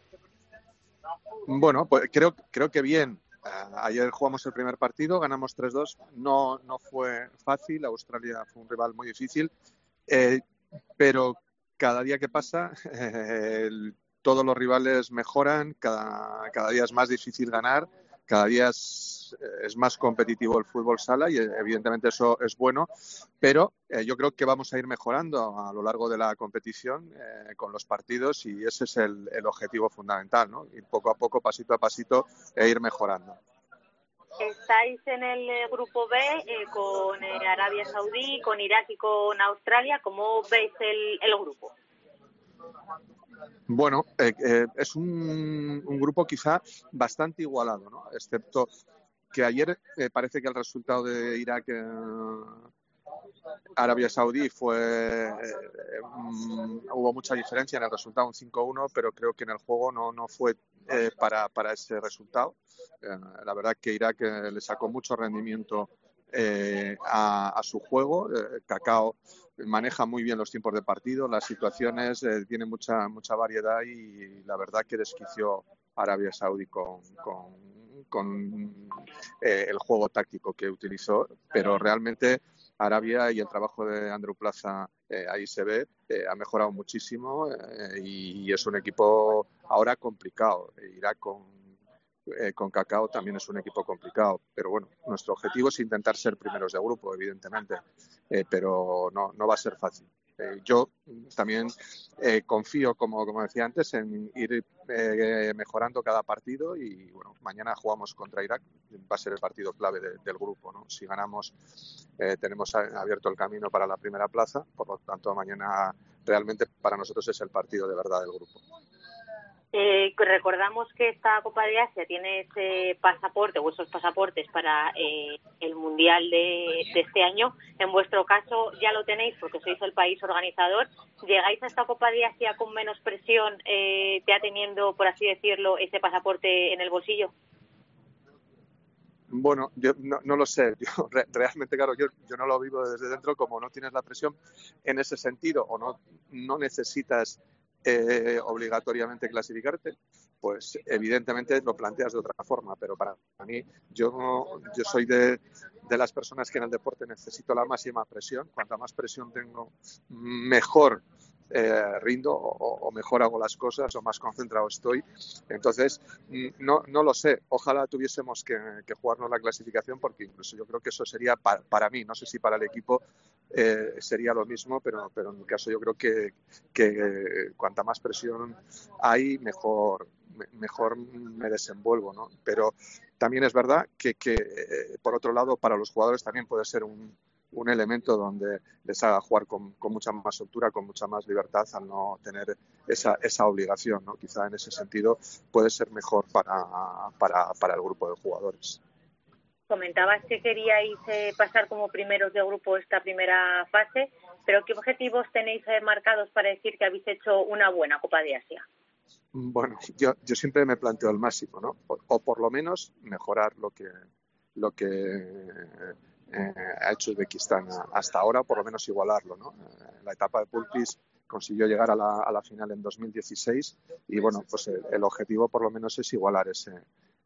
Bueno, pues creo, creo que bien. Uh, ayer jugamos el primer partido, ganamos tres dos. No, no fue fácil. Australia fue un rival muy difícil. Eh, pero cada día que pasa, eh, el, todos los rivales mejoran. Cada, cada día es más difícil ganar. Cada día es, es más competitivo el fútbol sala y evidentemente eso es bueno, pero eh, yo creo que vamos a ir mejorando a lo largo de la competición eh, con los partidos y ese es el, el objetivo fundamental, ¿no? Ir poco a poco, pasito a pasito e ir mejorando. Estáis en el grupo B eh, con eh, Arabia Saudí, con Irak y con Australia. ¿Cómo veis el, el grupo? Bueno, eh, eh, es un, un grupo quizá bastante igualado, ¿no? Excepto que ayer eh, parece que el resultado de Irak eh, Arabia Saudí fue eh, um, hubo mucha diferencia en el resultado, un cinco uno, pero creo que en el juego no no fue eh, para para ese resultado. Eh, la verdad que Irak eh, le sacó mucho rendimiento eh, a, a su juego. eh, Cacao maneja muy bien los tiempos de partido, las situaciones, eh, tiene mucha mucha variedad y la verdad que desquició Arabia Saudí con, con, con eh, el juego táctico que utilizó, pero realmente Arabia y el trabajo de Andreu Plaza eh, ahí se ve, eh, ha mejorado muchísimo eh, y, y es un equipo ahora complicado. Irak con Eh, con Cacao también es un equipo complicado, pero bueno, nuestro objetivo es intentar ser primeros de grupo, evidentemente, eh, pero no, no va a ser fácil. Eh, yo también eh, confío, como, como decía antes, en ir eh, mejorando cada partido y bueno, mañana jugamos contra Irak, va a ser el partido clave de, del grupo, ¿no? Si ganamos, eh, tenemos abierto el camino para la primera plaza, por lo tanto mañana realmente para nosotros es el partido de verdad del grupo. Eh, recordamos que esta Copa de Asia tiene ese pasaporte o esos pasaportes para eh, el Mundial de, de este año. En vuestro caso ya lo tenéis porque sois el país organizador. ¿Llegáis a esta Copa de Asia con menos presión, eh, ya teniendo, por así decirlo, ese pasaporte en el bolsillo? Bueno, yo no, no lo sé. Yo, re, realmente, claro, yo, yo no lo vivo desde dentro, como no tienes la presión en ese sentido o no, no necesitas Eh, obligatoriamente clasificarte, pues evidentemente lo planteas de otra forma, pero para mí yo, yo soy de, de las personas que en el deporte necesito la máxima presión. Cuanta más presión tengo, mejor eh, rindo o, o mejor hago las cosas o más concentrado estoy. Entonces, no, no lo sé, ojalá tuviésemos que, que jugarnos la clasificación porque incluso yo creo que eso sería para, para mí, no sé si para el equipo Eh, sería lo mismo, pero, pero en mi caso yo creo que, que eh, cuanta más presión hay, mejor, me, mejor me desenvuelvo, ¿no? Pero también es verdad que, que eh, por otro lado, para los jugadores también puede ser un, un elemento donde les haga jugar con, con mucha más soltura, con mucha más libertad al no tener esa, esa obligación, ¿no? Quizá en ese sentido puede ser mejor para, para, para el grupo de jugadores. Comentabas que queríais eh, pasar como primeros de grupo esta primera fase, pero ¿qué objetivos tenéis eh, marcados para decir que habéis hecho una buena Copa de Asia? Bueno, yo, yo siempre me planteo el máximo, ¿no? O, o por lo menos mejorar lo que lo que eh, ha hecho Uzbekistán hasta ahora, por lo menos igualarlo, ¿no? Eh, la etapa de Pulpis consiguió llegar a la, a la final en dos mil dieciséis y bueno, pues el, el objetivo por lo menos es igualar ese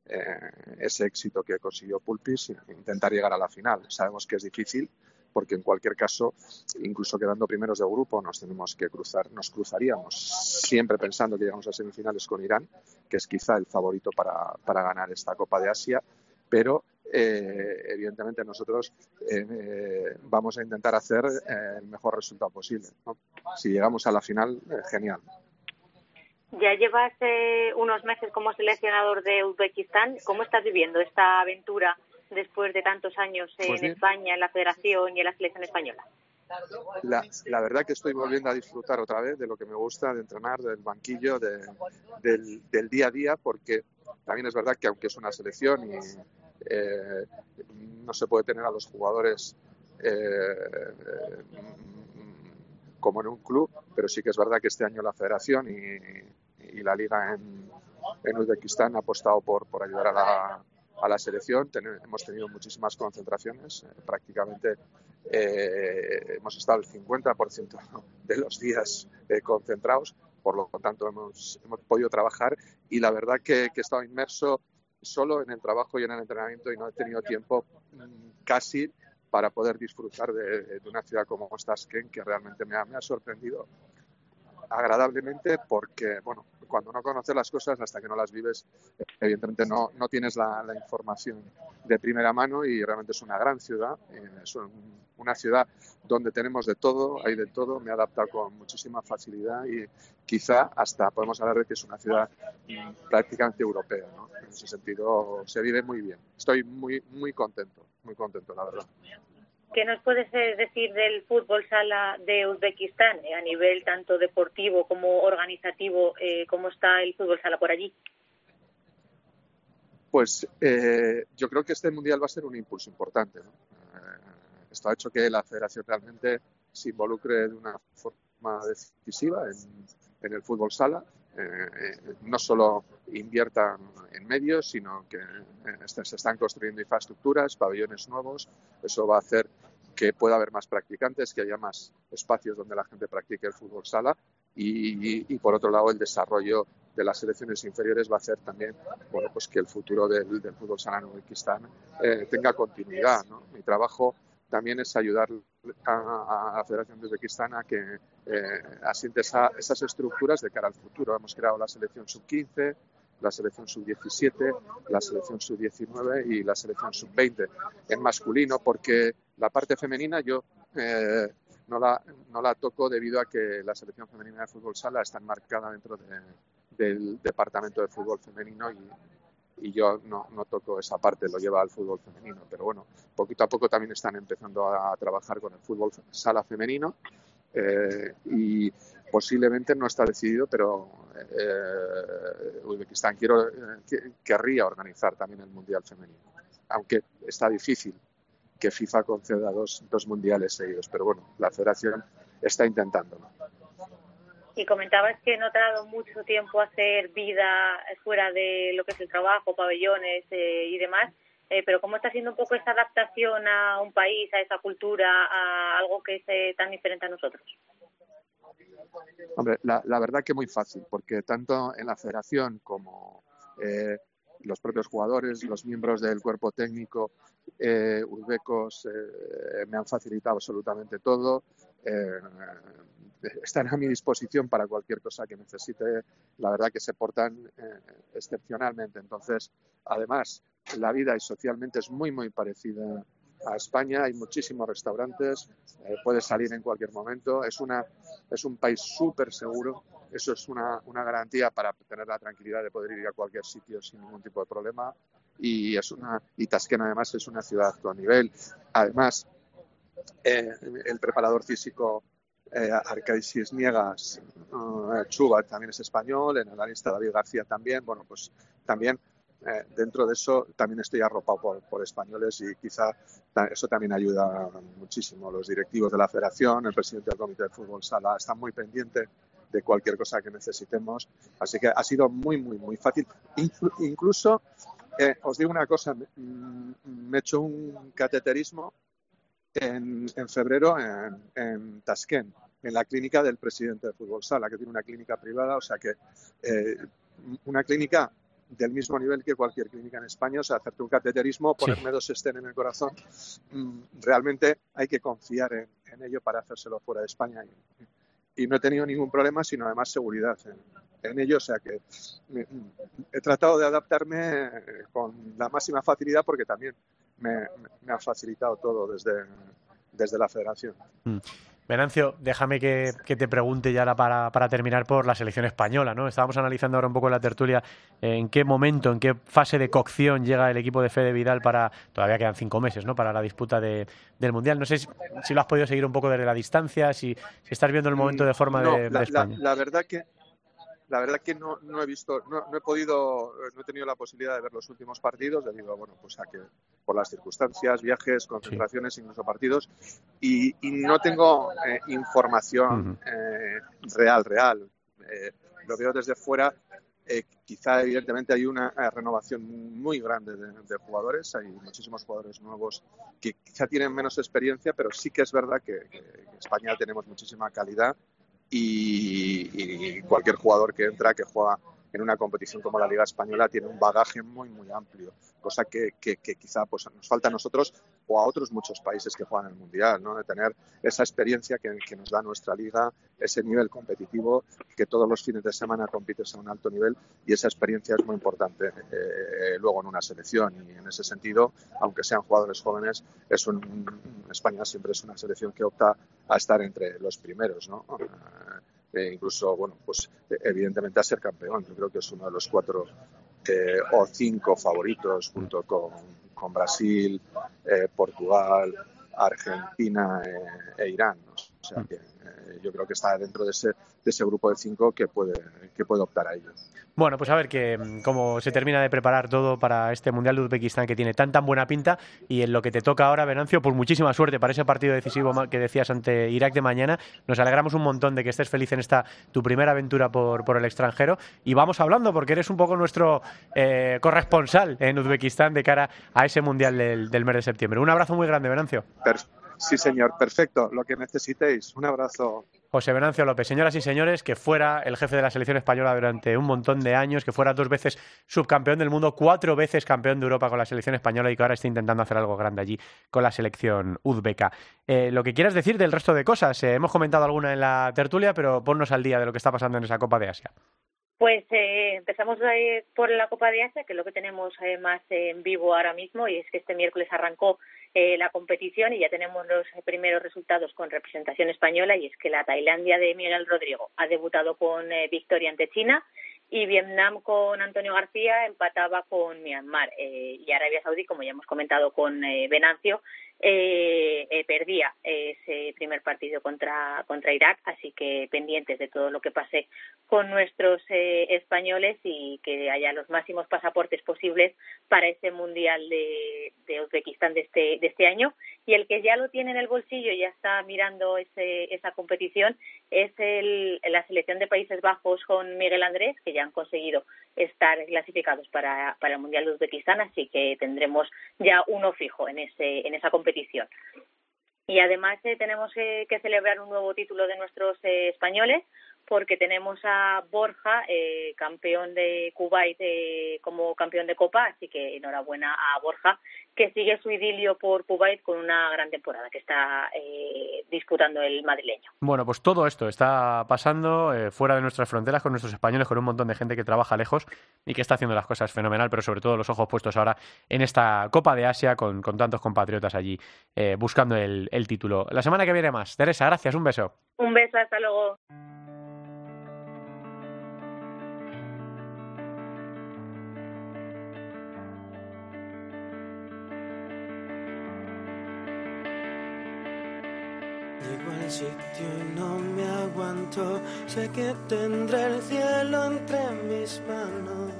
eh, ese éxito que consiguió Pulpis, intentar llegar a la final. Sabemos que es difícil, porque en cualquier caso, incluso quedando primeros de grupo, nos tenemos que cruzar, nos cruzaríamos, siempre pensando que llegamos a semifinales con Irán, que es quizá el favorito para, para ganar esta Copa de Asia, pero eh, evidentemente nosotros eh, eh, vamos a intentar hacer eh, el mejor resultado posible, ¿no? Si llegamos a la final, eh, genial. Ya llevas eh, unos meses como seleccionador de Uzbekistán. ¿Cómo estás viviendo esta aventura después de tantos años eh, Pues en España, en la Federación y en la selección española? La, la verdad que estoy volviendo a disfrutar otra vez de lo que me gusta, de entrenar, del banquillo, de, del, del día a día, porque también es verdad que aunque es una selección y eh, no se puede tener a los jugadores eh, como en un club, pero sí que es verdad que este año la Federación y, y la Liga en, en Uzbekistán ha apostado por, por ayudar a la, a la selección. Ten, hemos tenido muchísimas concentraciones, eh, prácticamente eh, hemos estado el cincuenta por ciento de los días eh, concentrados, por lo tanto hemos, hemos podido trabajar y la verdad que, que he estado inmerso solo en el trabajo y en el entrenamiento y no he tenido tiempo mmm, casi para poder disfrutar de, de una ciudad como Tashkent, que realmente me ha, me ha sorprendido agradablemente, porque bueno, cuando no conoces las cosas hasta que no las vives, evidentemente no, no tienes la, la información de primera mano, y realmente es una gran ciudad, es un, una ciudad donde tenemos de todo, hay de todo, me he adaptado con muchísima facilidad y quizá hasta podemos hablar de que es una ciudad prácticamente europea, ¿no? En ese sentido se vive muy bien, estoy muy, muy contento, muy contento la verdad. ¿Qué nos puedes decir del fútbol sala de Uzbekistán a nivel tanto deportivo como organizativo? Eh, ¿Cómo está el fútbol sala por allí? Pues eh, yo creo que este mundial va a ser un impulso importante, ¿no? Eh, esto ha hecho que la federación realmente se involucre de una forma decisiva en, en el fútbol sala. Eh, no solo inviertan en medios, sino que eh, se están construyendo infraestructuras, pabellones nuevos. Eso va a hacer que pueda haber más practicantes, que haya más espacios donde la gente practique el fútbol sala y, y, y por otro lado el desarrollo de las selecciones inferiores va a hacer también, bueno, pues que el futuro del, del fútbol sala en Uzbekistán eh, tenga continuidad, ¿no? Mi trabajo también es ayudar a, a la Federación de Uzbekistán a que eh, asiente esa, esas estructuras de cara al futuro. Hemos creado la selección sub quince, la selección sub diecisiete, la selección sub diecinueve y la selección sub veinte en masculino, porque la parte femenina yo eh, no, la, no la toco debido a que la selección femenina de fútbol sala está enmarcada dentro de, del departamento de fútbol femenino y y yo no, no toco esa parte, lo lleva al fútbol femenino, pero bueno, poquito a poco también están empezando a, a trabajar con el fútbol sala femenino eh, y posiblemente no está decidido, pero eh, Uzbekistán quiero, eh, que, querría organizar también el Mundial femenino, aunque está difícil que FIFA conceda dos, dos mundiales seguidos, pero bueno, la federación está intentándolo. Y comentabas que no te ha dado mucho tiempo hacer vida fuera de lo que es el trabajo, pabellones eh, y demás, eh, pero ¿cómo está siendo un poco esa adaptación a un país, a esa cultura, a algo que es eh, tan diferente a nosotros? Hombre, la, la verdad que muy fácil, porque tanto en la federación como eh, los propios jugadores, los miembros del cuerpo técnico eh, uzbecos eh, me han facilitado absolutamente todo. Eh, están a mi disposición para cualquier cosa que necesite. La verdad que se portan eh, excepcionalmente. Entonces, además, la vida y socialmente es muy, muy parecida a España. Hay muchísimos restaurantes, eh, puedes salir en cualquier momento. Es una es un país súper seguro. Eso es una, una garantía para tener la tranquilidad de poder ir a cualquier sitio sin ningún tipo de problema. Y es una y Tashkent además es una ciudad con nivel. Además, eh, el preparador físico Eh, Arkadis Niegas, uh, Chuba también es español, en la lista David García también, bueno, pues también eh, dentro de eso también estoy arropado por, por españoles y quizá ta- eso también ayuda muchísimo. Los directivos de la federación, el presidente del comité de fútbol sala están muy pendientes de cualquier cosa que necesitemos, así que ha sido muy, muy, muy fácil. Inclu- incluso, eh, os digo una cosa, me, me he hecho un cateterismo En, en febrero en, en Tashkent, en la clínica del presidente de fútbol sala, que tiene una clínica privada, o sea que eh, una clínica del mismo nivel que cualquier clínica en España. O sea, hacerte un cateterismo, ponerme Sí. dos estén en el corazón, realmente hay que confiar en, en ello para hacérselo fuera de España. Y, y no he tenido ningún problema, sino además seguridad en, en ello. O sea que me, he tratado de adaptarme con la máxima facilidad porque también me, me ha facilitado todo desde, desde la federación. Mm. Venancio, déjame que, que te pregunte ya ahora para, para terminar por la selección española, ¿no? Estábamos analizando ahora un poco en la tertulia eh, en qué momento, en qué fase de cocción llega el equipo de Fede Vidal para, todavía quedan cinco meses, ¿no?, para la disputa de, del Mundial. No sé si, si lo has podido seguir un poco desde la distancia, si, si estás viendo el momento de forma no, de, la, de España. La, la verdad que La verdad que no, no he visto, no, no he podido, no he tenido la posibilidad de ver los últimos partidos debido a, bueno, pues a que por las circunstancias, viajes, concentraciones, sí. incluso partidos, y, y no tengo eh, información uh-huh. eh, real, real. Eh, lo veo desde fuera. Eh, quizá evidentemente hay una eh, renovación muy grande de, de jugadores, hay muchísimos jugadores nuevos que quizá tienen menos experiencia, pero sí que es verdad que, que en España tenemos muchísima calidad. Y, y cualquier jugador que entra, que juega en una competición como la Liga Española, tiene un bagaje muy, muy amplio, cosa que, que, que quizá pues, nos falta a nosotros o a otros muchos países que juegan el Mundial, ¿no? De tener esa experiencia que, que nos da nuestra liga, ese nivel competitivo, que todos los fines de semana compites a un alto nivel, y esa experiencia es muy importante eh, luego en una selección. Y en ese sentido, aunque sean jugadores jóvenes, es un, España siempre es una selección que opta a estar entre los primeros, ¿no? Eh, incluso, bueno, pues evidentemente a ser campeón. Yo creo que es uno de los cuatro eh, o cinco favoritos junto con, con Brasil, eh, Portugal, Argentina eh, e Irán, ¿no? O sea que eh, yo creo que está dentro de ese, de ese grupo de cinco que puede, que puede optar a ello. Bueno, pues a ver que cómo se termina de preparar todo para este Mundial de Uzbekistán que tiene tan tan buena pinta, y en lo que te toca ahora, Venancio, pues muchísima suerte para ese partido decisivo que decías ante Irak de mañana. Nos alegramos un montón de que estés feliz en esta tu primera aventura por, por el extranjero, y vamos hablando porque eres un poco nuestro eh, corresponsal en Uzbekistán de cara a ese Mundial del, del mes de septiembre. Un abrazo muy grande, Venancio. Sí, señor, perfecto, lo que necesitéis. Un abrazo. José Venancio López. Señoras y señores, que fuera el jefe de la selección española durante un montón de años, que fuera dos veces subcampeón del mundo, cuatro veces campeón de Europa con la selección española, y que ahora está intentando hacer algo grande allí con la selección uzbeca. Eh, lo que quieras decir del resto de cosas, eh, hemos comentado alguna en la tertulia, pero ponnos al día de lo que está pasando en esa Copa de Asia. Pues eh, empezamos eh, por la Copa de Asia, que es lo que tenemos eh, más eh, en vivo ahora mismo, y es que este miércoles arrancó eh, la competición y ya tenemos los primeros resultados con representación española, y es que la Tailandia de Miguel Rodrigo ha debutado con eh, victoria ante China, y Vietnam con Antonio García empataba con Myanmar, eh, y Arabia Saudí, como ya hemos comentado con eh, Venancio, eh, eh, perdía ese primer partido contra contra Irak, así que pendientes de todo lo que pase con nuestros eh, españoles, y que haya los máximos pasaportes posibles para ese Mundial de, de Uzbekistán de este de este año. Y el que ya lo tiene en el bolsillo y ya está mirando ese, esa competición es el, la selección de Países Bajos con Miguel Andrés, que ya han conseguido estar clasificados para, para el Mundial de Uzbekistán, así que tendremos ya uno fijo en ese en esa competición. Y además eh, tenemos eh, que celebrar un nuevo título de nuestros eh, españoles, porque tenemos a Borja, eh, campeón de Kuwait eh, como campeón de Copa, así que enhorabuena a Borja, que sigue su idilio por Kuwait con una gran temporada que está eh, disputando el madrileño. Bueno, pues todo esto está pasando eh, fuera de nuestras fronteras con nuestros españoles, con un montón de gente que trabaja lejos y que está haciendo las cosas fenomenal, pero sobre todo los ojos puestos ahora en esta Copa de Asia con, con tantos compatriotas allí eh, buscando el, el título. La semana que viene más. Teresa, gracias, un beso. Un beso, hasta luego. Llego al sitio y no me aguanto, sé que tendré el cielo entre mis manos.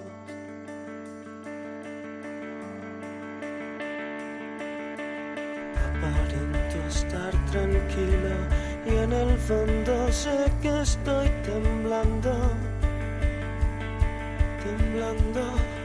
Aparento estar tranquilo y en el fondo sé que estoy temblando, temblando.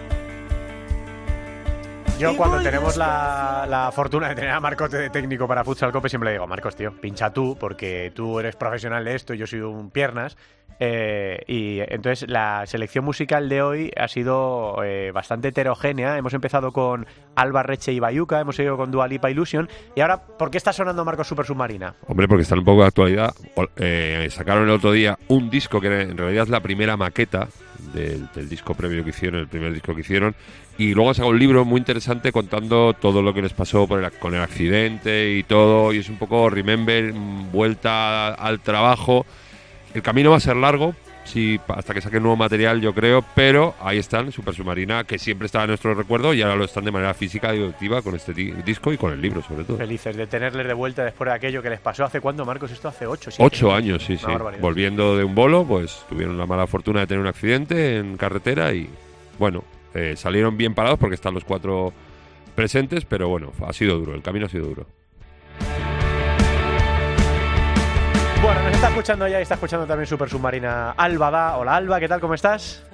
Yo cuando tenemos la, la fortuna de tener a Marcos de técnico para Futsal Cope siempre le digo, Marcos, tío, pincha tú, porque tú eres profesional de esto y yo soy un piernas, Eh, y entonces la selección musical de hoy ha sido eh, bastante heterogénea. Hemos empezado con Alba Reche y Bayuca, hemos seguido con Dua Lipa Illusion. Y ahora, ¿por qué está sonando Marcos Super Submarina? Hombre, porque están un poco de actualidad. Eh, sacaron el otro día un disco que en realidad es la primera maqueta del, del disco previo que hicieron, el primer disco que hicieron. Y luego han sacado un libro muy interesante contando todo lo que les pasó por el, con el accidente y todo. Y es un poco remember, vuelta al trabajo. El camino va a ser largo, sí, hasta que saquen nuevo material, yo creo, pero ahí están, Super Submarina, que siempre estaba en nuestro recuerdo y ahora lo están de manera física y directiva con este disco y con el libro, sobre todo. Felices de tenerles de vuelta después de aquello que les pasó. ¿Hace cuándo, Marcos? Esto hace ocho, siete Ocho años, sí, sí. Volviendo de un bolo, pues tuvieron la mala fortuna de tener un accidente en carretera y, bueno, eh, salieron bien parados porque están los cuatro presentes, pero bueno, ha sido duro, el camino ha sido duro. Bueno, nos está escuchando ya y está escuchando también Super Submarina Alba Da. Hola Alba, ¿qué tal? ¿Cómo estás?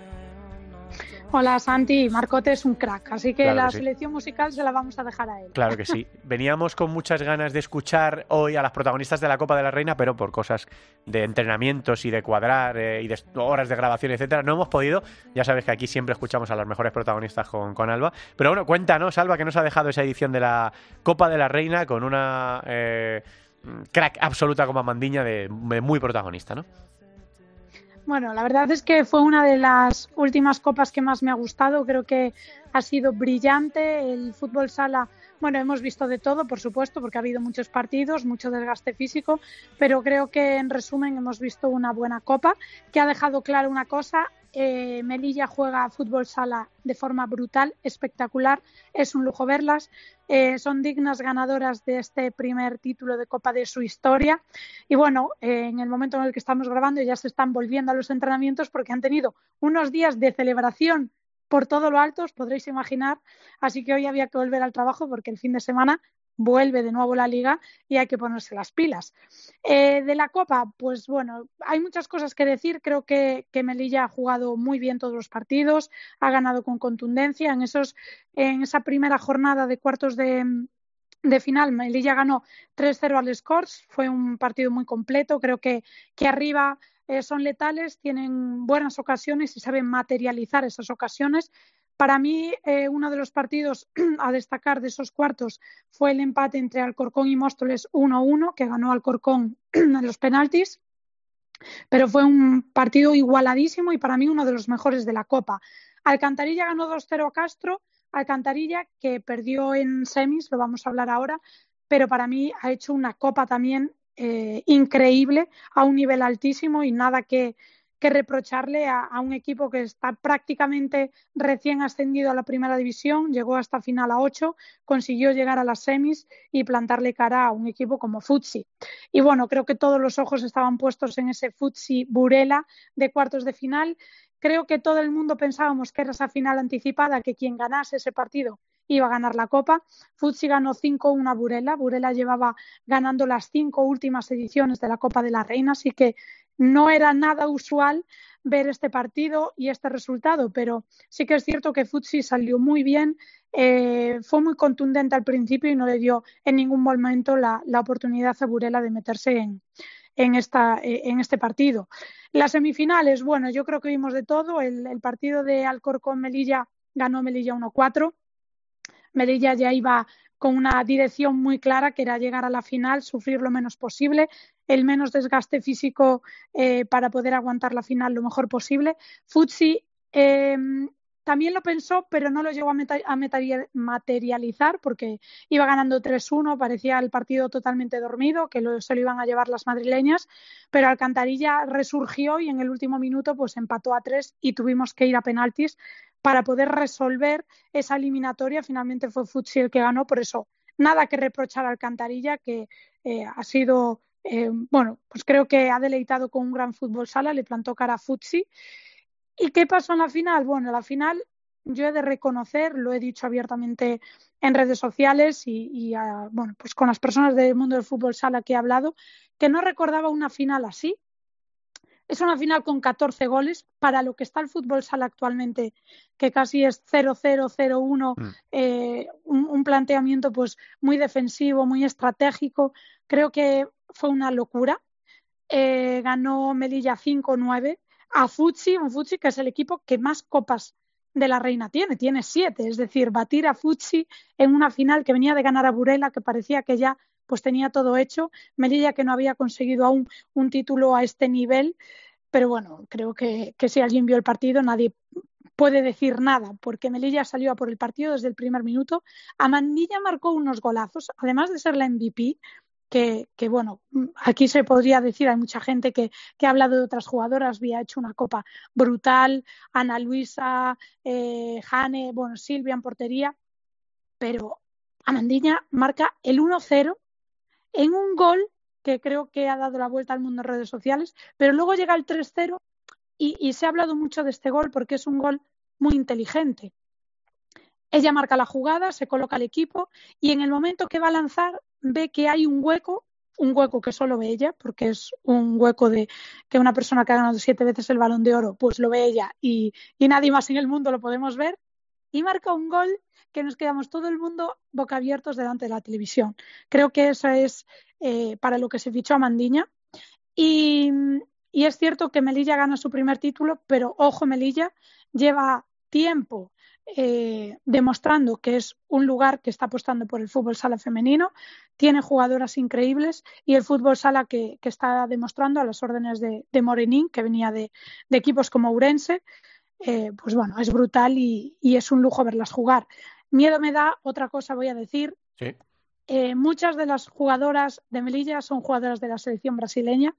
Hola Santi, Marcote es un crack, así que claro la que sí. selección musical se la vamos a dejar a él. Claro que sí. Veníamos con muchas ganas de escuchar hoy a las protagonistas de la Copa de la Reina, pero por cosas de entrenamientos y de cuadrar eh, y de horas de grabación, etcétera, no hemos podido. Ya sabes que aquí siempre escuchamos a las mejores protagonistas con, con Alba. Pero bueno, cuéntanos, Alba, que nos ha dejado esa edición de la Copa de la Reina con una... Eh, crack absoluta como Amandiña de, de muy protagonista, ¿no? Bueno, la verdad es que fue una de las últimas copas que más me ha gustado. Creo que ha sido brillante. El fútbol sala, bueno, hemos visto de todo, por supuesto, porque ha habido muchos partidos, mucho desgaste físico, pero creo que en resumen hemos visto una buena copa que ha dejado claro una cosa. Eh, Melilla juega fútbol sala de forma brutal, espectacular, es un lujo verlas, eh, son dignas ganadoras de este primer título de Copa de su historia y bueno, eh, en el momento en el que estamos grabando ya se están volviendo a los entrenamientos porque han tenido unos días de celebración por todo lo alto, os podréis imaginar, así que hoy había que volver al trabajo porque el fin de semana vuelve de nuevo la Liga y hay que ponerse las pilas. Eh, de la Copa, pues bueno, hay muchas cosas que decir. Creo que, que Melilla ha jugado muy bien todos los partidos, ha ganado con contundencia. En, esos, en esa primera jornada de cuartos de, de final, Melilla ganó tres cero al Scores. Fue un partido muy completo. Creo que, que arriba eh, son letales, tienen buenas ocasiones y saben materializar esas ocasiones. Para mí, eh, uno de los partidos a destacar de esos cuartos fue el empate entre Alcorcón y Móstoles uno a uno, que ganó Alcorcón en los penaltis, pero fue un partido igualadísimo y para mí uno de los mejores de la Copa. Alcantarilla ganó dos cero a Castro, Alcantarilla que perdió en semis, lo vamos a hablar ahora, pero para mí ha hecho una Copa también eh, increíble, a un nivel altísimo y nada que... que reprocharle a, a un equipo que está prácticamente recién ascendido a la primera división, llegó hasta final a ocho, consiguió llegar a las semis y plantarle cara a un equipo como Futsi. Y bueno, creo que todos los ojos estaban puestos en ese Futsi Burela de cuartos de final. Creo que todo el mundo pensábamos que era esa final anticipada, que quien ganase ese partido iba a ganar la Copa. Futsi ganó cinco uno a Burela. Burela llevaba ganando las cinco últimas ediciones de la Copa de la Reina, así que no era nada usual ver este partido y este resultado, pero sí que es cierto que Futsi salió muy bien, eh, fue muy contundente al principio y no le dio en ningún momento la, la oportunidad a Burela de meterse en, en, esta, en este partido. Las semifinales, bueno, yo creo que vimos de todo. El, el partido de Alcorcón-Melilla ganó Melilla uno cuatro. Melilla ya iba con una dirección muy clara, que era llegar a la final, sufrir lo menos posible, el menos desgaste físico eh, para poder aguantar la final lo mejor posible. Futsi eh, también lo pensó, pero no lo llegó a, meta- a materializar porque iba ganando tres uno, parecía el partido totalmente dormido, que lo, se lo iban a llevar las madrileñas, pero Alcantarilla resurgió y en el último minuto pues empató a tres y tuvimos que ir a penaltis para poder resolver esa eliminatoria. Finalmente fue Futsi el que ganó, por eso nada que reprochar a Alcantarilla, que eh, ha sido, eh, bueno, pues creo que ha deleitado con un gran fútbol sala, le plantó cara a Futsi. ¿Y qué pasó en la final? Bueno, en la final yo he de reconocer, lo he dicho abiertamente en redes sociales y, y a, bueno, pues con las personas del mundo del fútbol sala que he hablado, que no recordaba una final así. Es una final con catorce goles para lo que está el fútbol sala actualmente, que casi es cero cero, cero uno, mm. eh, un, un planteamiento pues muy defensivo, muy estratégico. Creo que fue una locura. eh, ganó Melilla cinco nueve a Futsi, un Futsi que es el equipo que más copas de la Reina tiene, tiene siete, es decir, batir a Futsi en una final que venía de ganar a Burela, que parecía que ya pues tenía todo hecho, Melilla que no había conseguido aún un título a este nivel, pero bueno, creo que, que si alguien vio el partido nadie puede decir nada, porque Melilla salió a por el partido desde el primer minuto. Amandilla marcó unos golazos, además de ser la M V P, que, que bueno, aquí se podría decir, hay mucha gente que, que ha hablado de otras jugadoras, había hecho una copa brutal, Ana Luisa, eh, Jane, bueno, Silvia en portería, pero Amandilla marca el uno cero en un gol que creo que ha dado la vuelta al mundo en redes sociales, pero luego llega el tres cero y, y se ha hablado mucho de este gol porque es un gol muy inteligente. Ella marca la jugada, se coloca el equipo y en el momento que va a lanzar ve que hay un hueco, un hueco que solo ve ella, porque es un hueco de que una persona que ha ganado siete veces el Balón de Oro, pues lo ve ella y, y nadie más en el mundo lo podemos ver, y marca un gol que nos quedamos todo el mundo boca abiertos delante de la televisión. Creo que eso es eh, para lo que se fichó a Mandiña. Y, y es cierto que Melilla gana su primer título, pero ojo, Melilla lleva tiempo eh, demostrando que es un lugar que está apostando por el fútbol sala femenino, tiene jugadoras increíbles y el fútbol sala que, que está demostrando a las órdenes de, de Morenín, que venía de, de equipos como Ourense, eh, pues bueno, es brutal y, y es un lujo verlas jugar. Miedo me da, otra cosa voy a decir, sí. eh, muchas de las jugadoras de Melilla son jugadoras de la selección brasileña,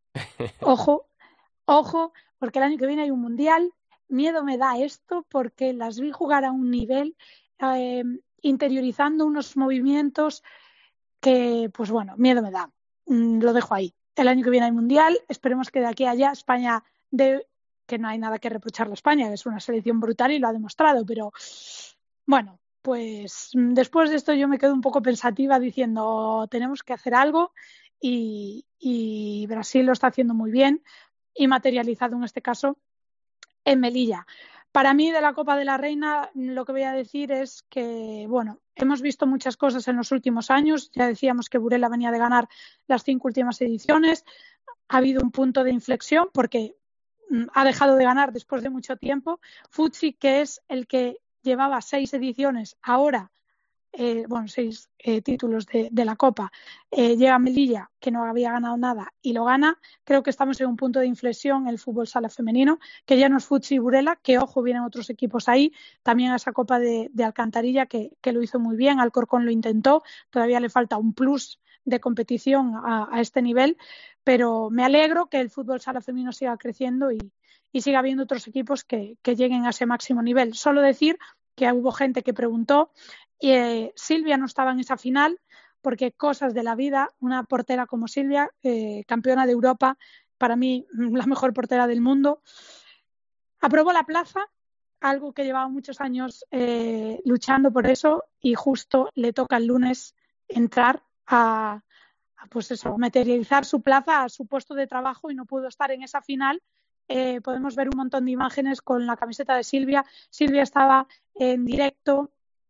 ojo, ojo, porque el año que viene hay un mundial. Miedo me da esto porque las vi jugar a un nivel, eh, interiorizando unos movimientos que, pues bueno, miedo me da. Mm, lo dejo ahí. El año que viene hay mundial, esperemos que de aquí a allá España, de, que no hay nada que reprocharle a España, que es una selección brutal y lo ha demostrado, pero bueno, pues después de esto yo me quedo un poco pensativa diciendo tenemos que hacer algo y, y Brasil lo está haciendo muy bien y materializado en este caso en Melilla. Para mí, de la Copa de la Reina, lo que voy a decir es que, bueno, hemos visto muchas cosas en los últimos años. Ya decíamos que Burela venía de ganar las cinco últimas ediciones. Ha habido un punto de inflexión porque mm, ha dejado de ganar después de mucho tiempo. Futsi, que es el que llevaba seis ediciones, ahora, eh, bueno, seis eh, títulos de, de la Copa, eh, llega a Melilla, que no había ganado nada, y lo gana. Creo que estamos en un punto de inflexión en el fútbol sala femenino, que ya no es Futsi y Burela, que ojo, vienen otros equipos ahí, también a esa Copa de, de Alcantarilla, que, que lo hizo muy bien, Alcorcón lo intentó, todavía le falta un plus de competición a, a este nivel, pero me alegro que el fútbol sala femenino siga creciendo y, y siga habiendo otros equipos que, que lleguen a ese máximo nivel. Solo decir que hubo gente que preguntó, eh, Silvia no estaba en esa final porque cosas de la vida, una portera como Silvia, eh, campeona de Europa, para mí la mejor portera del mundo, aprobó la plaza, algo que llevaba muchos años eh, luchando por eso y justo le toca el lunes entrar a, a pues eso, materializar su plaza a su puesto de trabajo y no pudo estar en esa final. Eh, podemos ver un montón de imágenes con la camiseta de Silvia. Silvia estaba en directo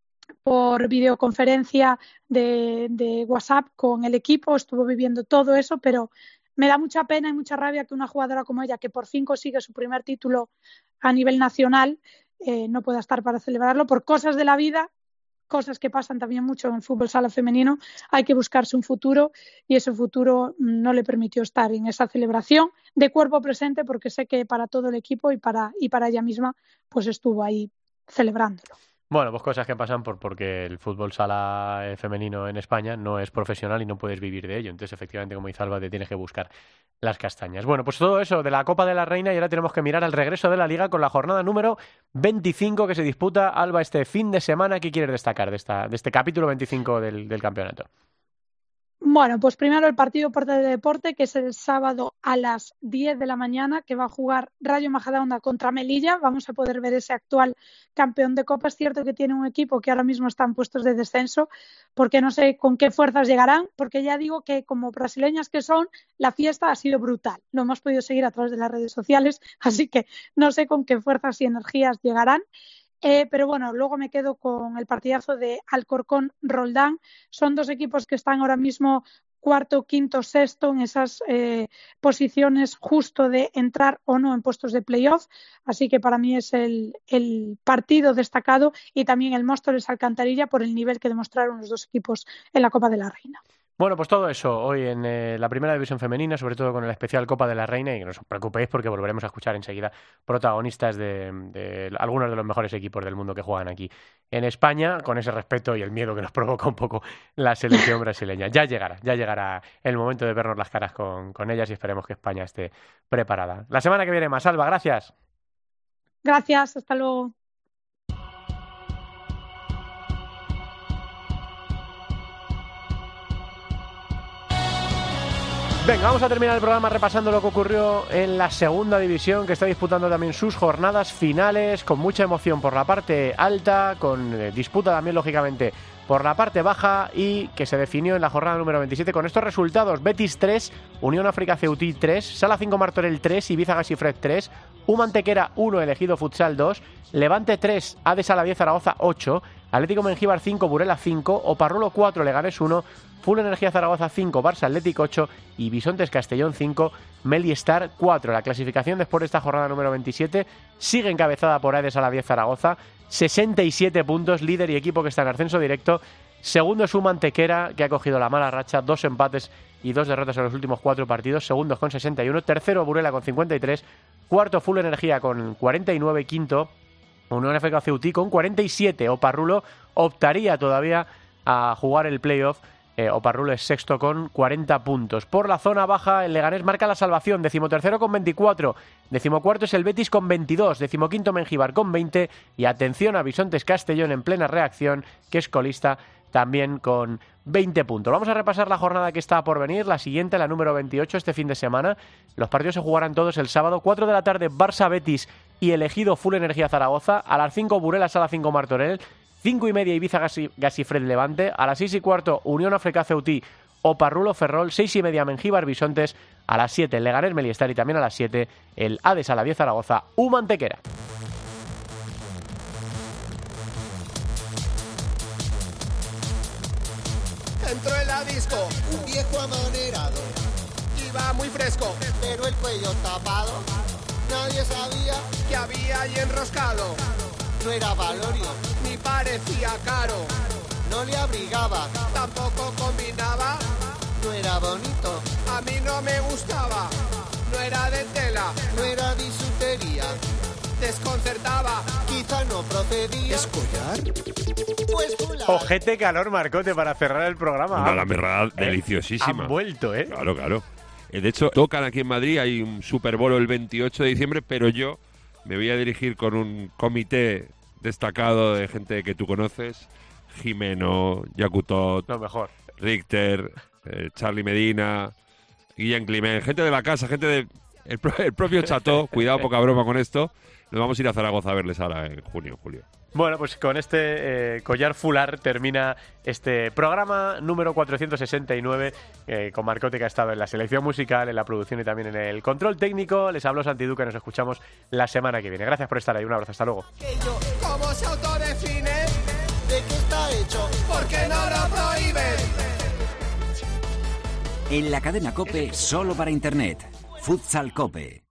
por videoconferencia de, de WhatsApp con el equipo, estuvo viviendo todo eso, pero me da mucha pena y mucha rabia que una jugadora como ella, que por fin consigue su primer título a nivel nacional, eh, no pueda estar para celebrarlo por cosas de la vida, cosas que pasan también mucho en el fútbol sala femenino. Hay que buscarse un futuro y ese futuro no le permitió estar en esa celebración de cuerpo presente, porque sé que para todo el equipo y para, y para ella misma pues estuvo ahí celebrándolo. Bueno, pues cosas que pasan por porque el fútbol sala eh, femenino en España no es profesional y no puedes vivir de ello. Entonces, efectivamente, como dice Alba, te tienes que buscar las castañas. Bueno, pues todo eso de la Copa de la Reina y ahora tenemos que mirar al regreso de la Liga con la jornada número veinticinco que se disputa, Alba, este fin de semana. ¿Qué quieres destacar de, esta, de este capítulo veinticinco del, del campeonato? Bueno, pues primero el partido Porta de Deporte, que es el sábado a las diez de la mañana, que va a jugar Rayo Majadahonda contra Melilla. Vamos a poder ver ese actual campeón de Copa. Es cierto que tiene un equipo que ahora mismo está en puestos de descenso, porque no sé con qué fuerzas llegarán, porque ya digo que como brasileñas que son, la fiesta ha sido brutal. Lo hemos podido seguir a través de las redes sociales, así que no sé con qué fuerzas y energías llegarán. Eh, pero bueno, luego me quedo con el partidazo de Alcorcón-Roldán. Son dos equipos que están ahora mismo cuarto, quinto, sexto, en esas eh, posiciones justo de entrar o no en puestos de playoff. Así que para mí es el, el partido destacado y también el Móstoles Alcantarilla por el nivel que demostraron los dos equipos en la Copa de la Reina. Bueno, pues todo eso hoy en eh, la primera división femenina, sobre todo con el especial Copa de la Reina, y que no os preocupéis porque volveremos a escuchar enseguida protagonistas de, de algunos de los mejores equipos del mundo que juegan aquí en España, con ese respeto y el miedo que nos provoca un poco la selección brasileña. Ya llegará, ya llegará el momento de vernos las caras con, con ellas y esperemos que España esté preparada. La semana que viene más, Alba, gracias. Gracias, hasta luego. Venga, vamos a terminar el programa repasando lo que ocurrió en la segunda división, que está disputando también sus jornadas finales, con mucha emoción por la parte alta, con eh, disputa también, lógicamente, por la parte baja, y que se definió en la jornada número veintisiete con estos resultados: Betis tres, Unión África Ceutí tres, Sala cinco Martorell tres, Ibiza Gasifred tres, U Mantequera uno, Elegido Futsal dos, Levante tres, A D Salavie Zaragoza ocho, Atlético Mengíbar cinco, Burela cinco, Oparrulo cuatro, Leganés uno, Full Energía Zaragoza cinco, Barça Athletic ocho y Bisontes Castellón cinco, Meliestar cuatro. La clasificación después de esta jornada número veintisiete sigue encabezada por A D Salavie Zaragoza, sesenta y siete puntos, líder y equipo que está en ascenso directo. Segundo es U Mantequera, que ha cogido la mala racha, dos empates y dos derrotas en los últimos cuatro partidos. Segundos con sesenta y uno. Tercero Burela con cincuenta y tres. Cuarto Full Energía con cuarenta y nueve. Quinto Unión África Ceutí con cuarenta y siete. Oparrulo optaría todavía a jugar el playoff. Eh, Oparrulo es sexto con cuarenta puntos. Por la zona baja, el Leganés marca la salvación, decimotercero con veinticuatro, decimocuarto es el Betis con veintidós, decimoquinto Mengíbar con veinte, y atención a Bisontes Castellón en plena reacción, que es colista también con veinte puntos. Vamos a repasar la jornada que está por venir, la siguiente, la número veintiocho, este fin de semana. Los partidos se jugarán todos el sábado, cuatro de la tarde, Barça Betis y Elegido Full Energía Zaragoza, a las cinco Burela Sala cinco Martorell, cinco y media Ibiza Gasifred Levante, a las seis y cuarto Unión África Ceutí, Oparrulo Ferrol, seis y media Mengíbar Bisontes, a las siete Leganés Meliestar y también a las siete el A D Salavie Zaragoza, U Mantequera. Entró en la disco un viejo amanerado, iba muy fresco, pero el cuello tapado, nadie sabía que había ahí enroscado. No era Valorio, ni parecía caro, no le abrigaba, tampoco combinaba, no era bonito, a mí no me gustaba, no era de tela, no era bisutería, desconcertaba, quizá no procedía. ¿Es collar? Pues fulano. Ojete calor, Marcote, para cerrar el programa. Una lamerrada ¿Eh? deliciosísima. Han vuelto, ¿eh? Claro, claro. De hecho, tocan aquí en Madrid, hay un Super Bowl el veintiocho de diciembre, pero yo me voy a dirigir con un comité destacado de gente que tú conoces: Jimeno, Yacutot, Lo mejor. Richter, eh, Charlie Medina, Guillén Climent, gente de la casa, gente de el, pro, el propio Cható. Cuidado, poca broma con esto. Nos vamos a ir a Zaragoza a verles ahora en junio, julio. Bueno, pues con este eh, collar fular termina este programa número cuatrocientos sesenta y nueve, eh, con Marcote, que ha estado en la selección musical, en la producción y también en el control técnico. Les habló Santi Duque, nos escuchamos la semana que viene. Gracias por estar ahí, un abrazo, hasta luego. ¿Cómo se autodefine? ¿De qué está hecho? ¿Por qué no lo prohíben? En la cadena COPE, solo para Internet. Futsal COPE.